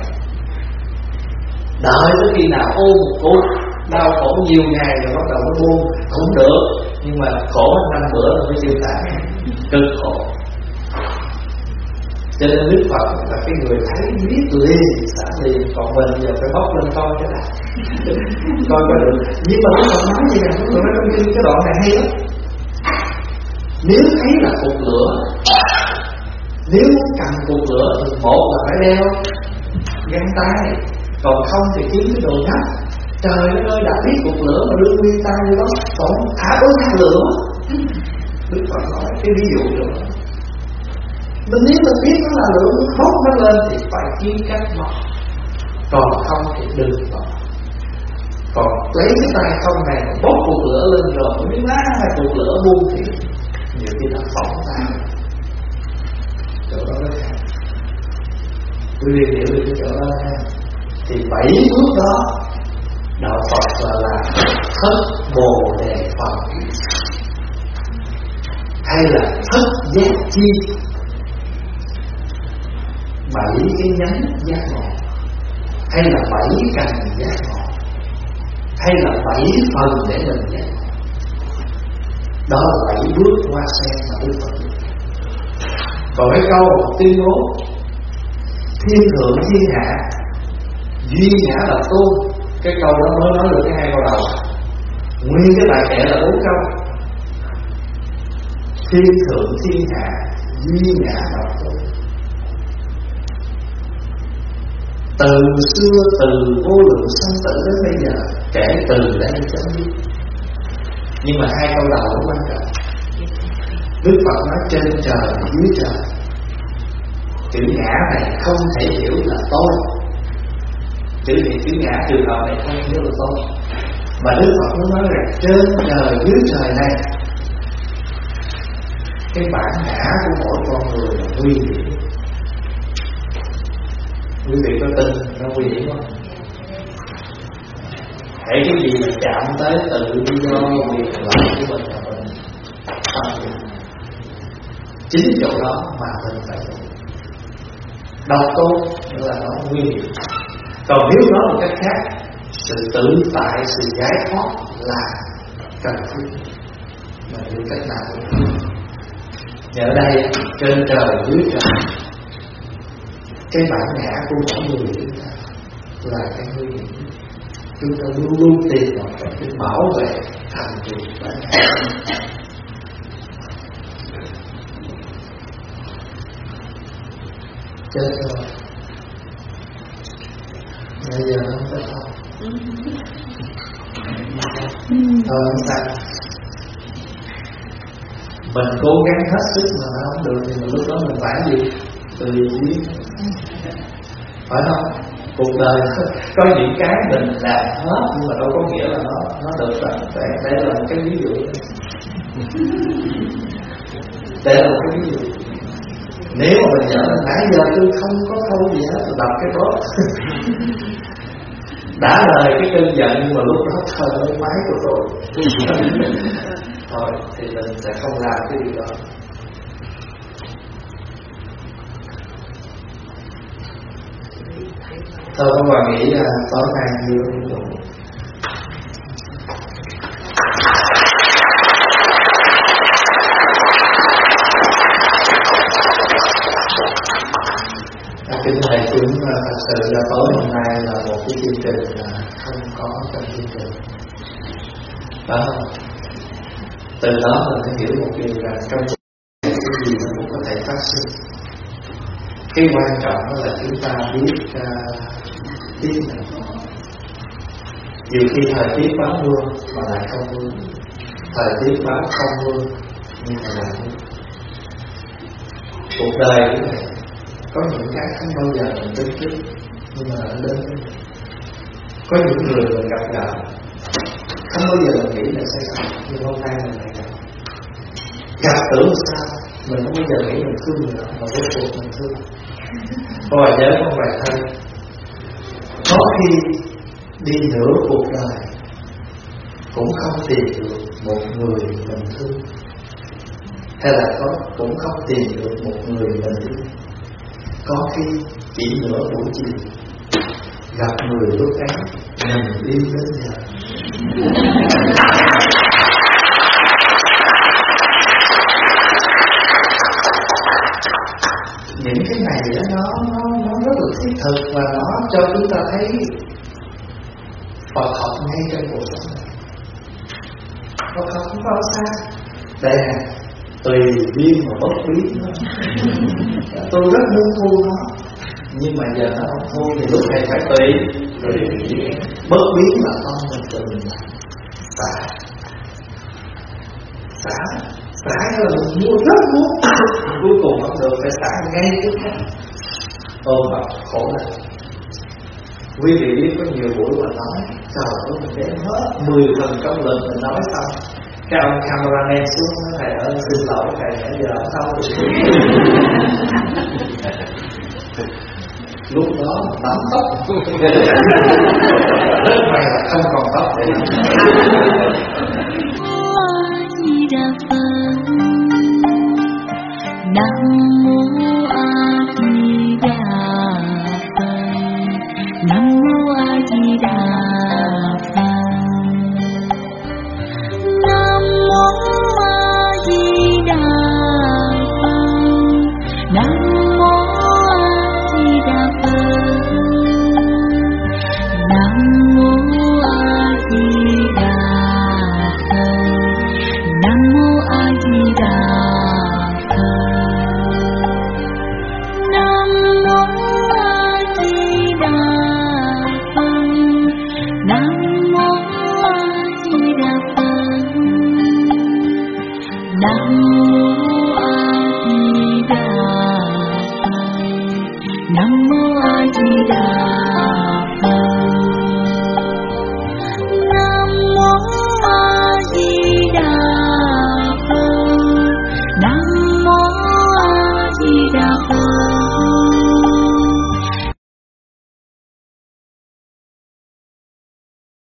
Đợi tới khi nào ôm một cục đau khổ nhiều ngày rồi bắt đầu nó buông cũng được, nhưng mà khổ năm bữa rồi mới chịu xả, cực khổ. Cho nên Đức Phật là cái người thấy biết liền, xả liền. Còn mình giờ phải bóc lên coi cái này coi có được. Nhưng mà Đức Phật nói gì nè, Đức Phật nói trong kinh cái đoạn này hay lắm. Nếu thấy là cục lửa, nếu muốn cầm cục lửa thì một là phải đeo găng tay, còn không thì kiếm cái đồ nắp. Trời ơi, đã biết cục lửa mà đưa nguyên tay như đó, còn thả đối thang lửa. Đức Phật nói cái ví dụ rồi. Mình nếu mình biết nó là lửa, bốc nó lên thì phải kiếm cách bóc. Còn không thì đừng bóc. Còn lấy cái tay không này mà bốc cục lửa lên rồi mới biết lá hay cục lửa buông thì nhiều khi là phỏng tay. Chỗ đó nó khác. Quý vị hiểu được cái chỗ đó ha. Thì bảy bước đó đạo Phật là là thất bồ đề Phật, hay là thất giác chi, bảy cái nhánh giác ngộ, hay là bảy cành giác ngộ, hay là bảy phần để mình giác ngộ. Đó là bảy bước hoa sen mà Đức Phật. Còn cái câu tuyên bố thiên thượng thiên hạ duy ngã là tôn, cái câu đó mới nói được cái hai câu đầu. Nguyên cái bài kệ là bốn câu. Thiên thượng thiên hạ duy ngã là tôn. Từ xưa từ vô lượng sanh tử đến bây giờ, kể từ đây chấm dứt. Nhưng mà hai câu đầu cũng quan trọng. Đức Phật nói trên trời dưới trời, chữ ngã này không thể hiểu là tôi. Chữ này chữ ngã trường hợp này không hiểu là tôi. Mà Đức Phật muốn nói rằng trên trời dưới trời này, cái bản ngã của mỗi con người là nguy hiểm. Quý vị có tin nó nguy hiểm không? Hãy cái gì mà chạm tới tự do quyền lợi của mình là mình không được. Chính chỗ đó mà mình phải độc tôn nữa là nó nguy hiểm. Còn nếu nói một cách khác, sự tự tại, sự giải thoát là cần thiết. Mà hiểu cách nào cũng nhờ đây trên trời dưới trời, cái bản ngã của mỗi người chúng ta là cái nguy hiểm. Chúng ta luôn luôn tìm một cách để bảo vệ thành tựu bản ngã. Chết rồi. Bây giờ nó không chết đâu. Thôi không sao. Mình cố gắng hết sức mà nó không được thì lúc đó mình phải gì? Từ gì? Phải không? Cuộc đời có những cái mình làm hết nhưng mà đâu có nghĩa là nó nó được rồi. Đây, đây là một cái ví dụ. Đây là một cái ví dụ. Nếu mà mình nhớ là nãy giờ tôi không có câu gì hết, tôi đập cái bóp. Đã lời cái cơn giận nhưng mà lúc đó trời ơi máy của tôi. Thôi thì mình sẽ không làm cái điều đó. Thôi các bạn nghĩ là tối nay như cũng đủ. Kính thầy chúng, thật sự là tối hôm nay là một cái chương trình là không có trong chương trình. Đó. Từ đó mình phải hiểu một điều rằng trong cuộc đời cái gì cũng có thể phát sinh. Cái quan trọng đó là chúng ta biết uh, tiếp nhận. Nhiều khi thời tiết báo mưa mà lại không mưa, thời tiết báo không mưa nhưng mà lại mưa. Cuộc đời cũng vậy. Có những cái không bao giờ mình tính trước nhưng mà nó đến. Có những người mình gặp gỡ không bao giờ mình nghĩ là sẽ gặp, nhưng hôm nay mình lại gặp. Gặp tưởng sao mình không bao giờ nghĩ mình thương người đó, mà rốt cuộc mình thương. Cô bà nhớ con bài thơ: có khi đi nửa cuộc đời cũng không tìm được một người mình thương, hay là có cũng không tìm được một người mình yêu. Có khi chỉ nửa buổi chiều gặp người lúc ấy mình yêu đến giờ. Những cái này đó, nó, nó, nó rất là thiết thực và nó cho chúng ta thấy Phật học ngay trong cuộc sống này. Phật học không bao xa. Đây nè, tùy duyên mà bất biến đó. Tôi rất muốn thu nó, nhưng mà giờ nó không thu thì lúc này phải tùy tùy duyên. Bất biến là tâm mình tự mình xả. Xả Xả là mình mua rất muốn, cuối cùng không được, phải xả ngay trước mắt. Ôm vào khổ này. Quý vị biết có nhiều buổi mà nói trời ơi mình đem hết mười phần công lực mình nói xong, cái ông cameraman xuống nói thầy ơi xin lỗi thầy nãy giờ không được. Lúc đó nắm tóc rất may là không còn tóc để Nam mô A Di Đà Phật. Nam mô A Di Đà Phật. Nam mô A Di Đà Phật. Nam mô A Di Đà Phật. Nam mô A Di Đà Phật. Nam mô A Di Đà Nam